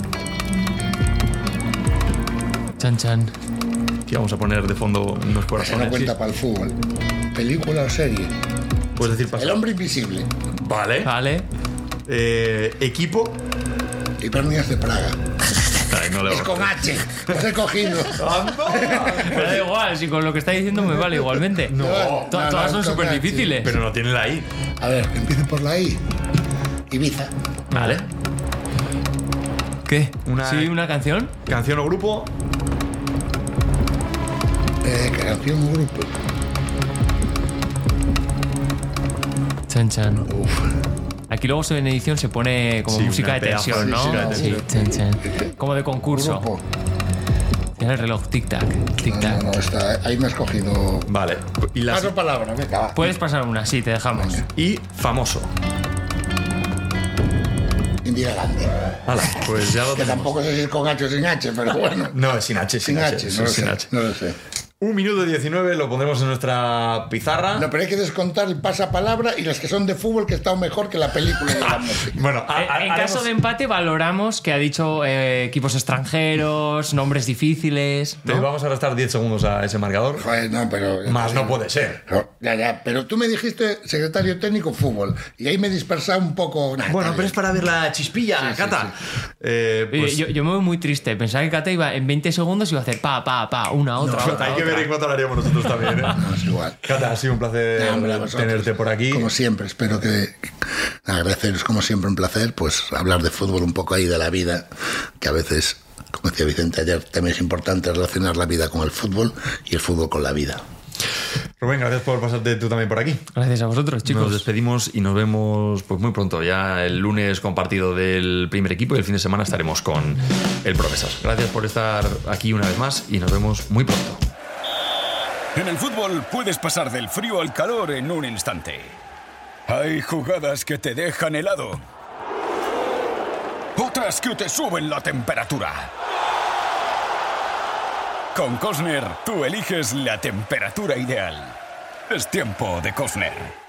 Speaker 3: Chan, chan.
Speaker 2: Aquí vamos a poner de fondo unos
Speaker 5: Esa no
Speaker 2: corazones.
Speaker 5: cuenta para el fútbol. Película o serie.
Speaker 2: Puedes decir pasar.
Speaker 5: El hombre invisible.
Speaker 2: Vale.
Speaker 3: Vale.
Speaker 2: Equipo.
Speaker 5: Hipernías de Praga.
Speaker 2: Ay, no le
Speaker 5: Es con H. Los he cogido.
Speaker 3: Pero da igual, si con lo que está diciendo me vale igualmente.
Speaker 5: No,
Speaker 3: Todas son
Speaker 5: no,
Speaker 3: súper difíciles.
Speaker 2: Pero no tiene la I.
Speaker 5: A ver, que empiece por la I. Ibiza.
Speaker 2: Vale.
Speaker 3: ¿Qué?
Speaker 2: Una-
Speaker 3: ¿Sí, una canción?
Speaker 2: Canción o grupo.
Speaker 5: Canción o grupo.
Speaker 3: Chan, chan. Aquí luego en edición se pone como
Speaker 2: Sí,
Speaker 3: música
Speaker 2: una
Speaker 3: de tensión,
Speaker 2: pedazo de
Speaker 3: ¿no?
Speaker 2: música de
Speaker 3: Sí, chan, chan. Como de concurso.
Speaker 5: Grupo.
Speaker 3: Tiene el reloj, tic-tac,
Speaker 5: No,
Speaker 3: tic-tac.
Speaker 5: no, está, ahí me has cogido.
Speaker 2: Vale. Y, la,
Speaker 5: Paso palabra, venga, va.
Speaker 3: Puedes pasar una, sí, te dejamos.
Speaker 2: y famoso.
Speaker 5: Indira Gandhi.
Speaker 2: Hala, pues ya lo
Speaker 5: Que
Speaker 2: tenemos.
Speaker 5: tampoco sé si es con H o sin H, pero bueno.
Speaker 2: No, es sin H,
Speaker 5: Sin H, no lo
Speaker 2: sin
Speaker 5: sé.
Speaker 2: H.
Speaker 5: No lo sé.
Speaker 2: 1 minuto 19 lo pondremos en nuestra pizarra.
Speaker 5: No, pero hay que descontar el pasapalabra y las que son de fútbol que están mejor que la película de la música.
Speaker 2: Bueno,
Speaker 3: En caso de empate valoramos que ha dicho equipos extranjeros, nombres difíciles.
Speaker 2: te
Speaker 3: ¿no?
Speaker 2: vamos a restar 10 segundos a ese marcador.
Speaker 5: Joder, no, pero.
Speaker 2: Más no puede ser.
Speaker 5: Ya, pero tú me dijiste secretario técnico fútbol y ahí me he dispersado un poco. Nah,
Speaker 2: Bueno,
Speaker 5: está
Speaker 2: pero es
Speaker 5: bien.
Speaker 2: para ver la chispilla,
Speaker 5: Sí,
Speaker 2: Cata.
Speaker 3: Oye,
Speaker 2: Pues,
Speaker 3: yo me voy muy triste. Pensaba que Cata iba en 20 segundos y iba a hacer pa, una, otra,
Speaker 2: no,
Speaker 3: otra.
Speaker 2: hay que
Speaker 3: otra.
Speaker 2: Eric Mata lo haríamos nosotros también, ¿eh?
Speaker 5: No, es igual.
Speaker 2: Cata, ha sido un placer tenerte por aquí.
Speaker 5: Como siempre, espero que agradeceros como siempre un placer, pues hablar de fútbol un poco ahí, de la vida, que a veces, como decía Vicente ayer, también es importante relacionar la vida con el fútbol y el fútbol con la vida.
Speaker 2: Rubén, gracias por pasarte tú también por aquí.
Speaker 3: Gracias a vosotros, chicos.
Speaker 2: Nos despedimos y nos vemos pues muy pronto. Ya el lunes con partido del primer equipo y el fin de semana estaremos con el Promesas. Gracias por estar aquí una vez más y nos vemos muy pronto.
Speaker 1: En el fútbol puedes pasar del frío al calor en un instante. Hay jugadas que te dejan helado. Otras que te suben la temperatura. Con Cosner, tú eliges la temperatura ideal. Es tiempo de Cosner.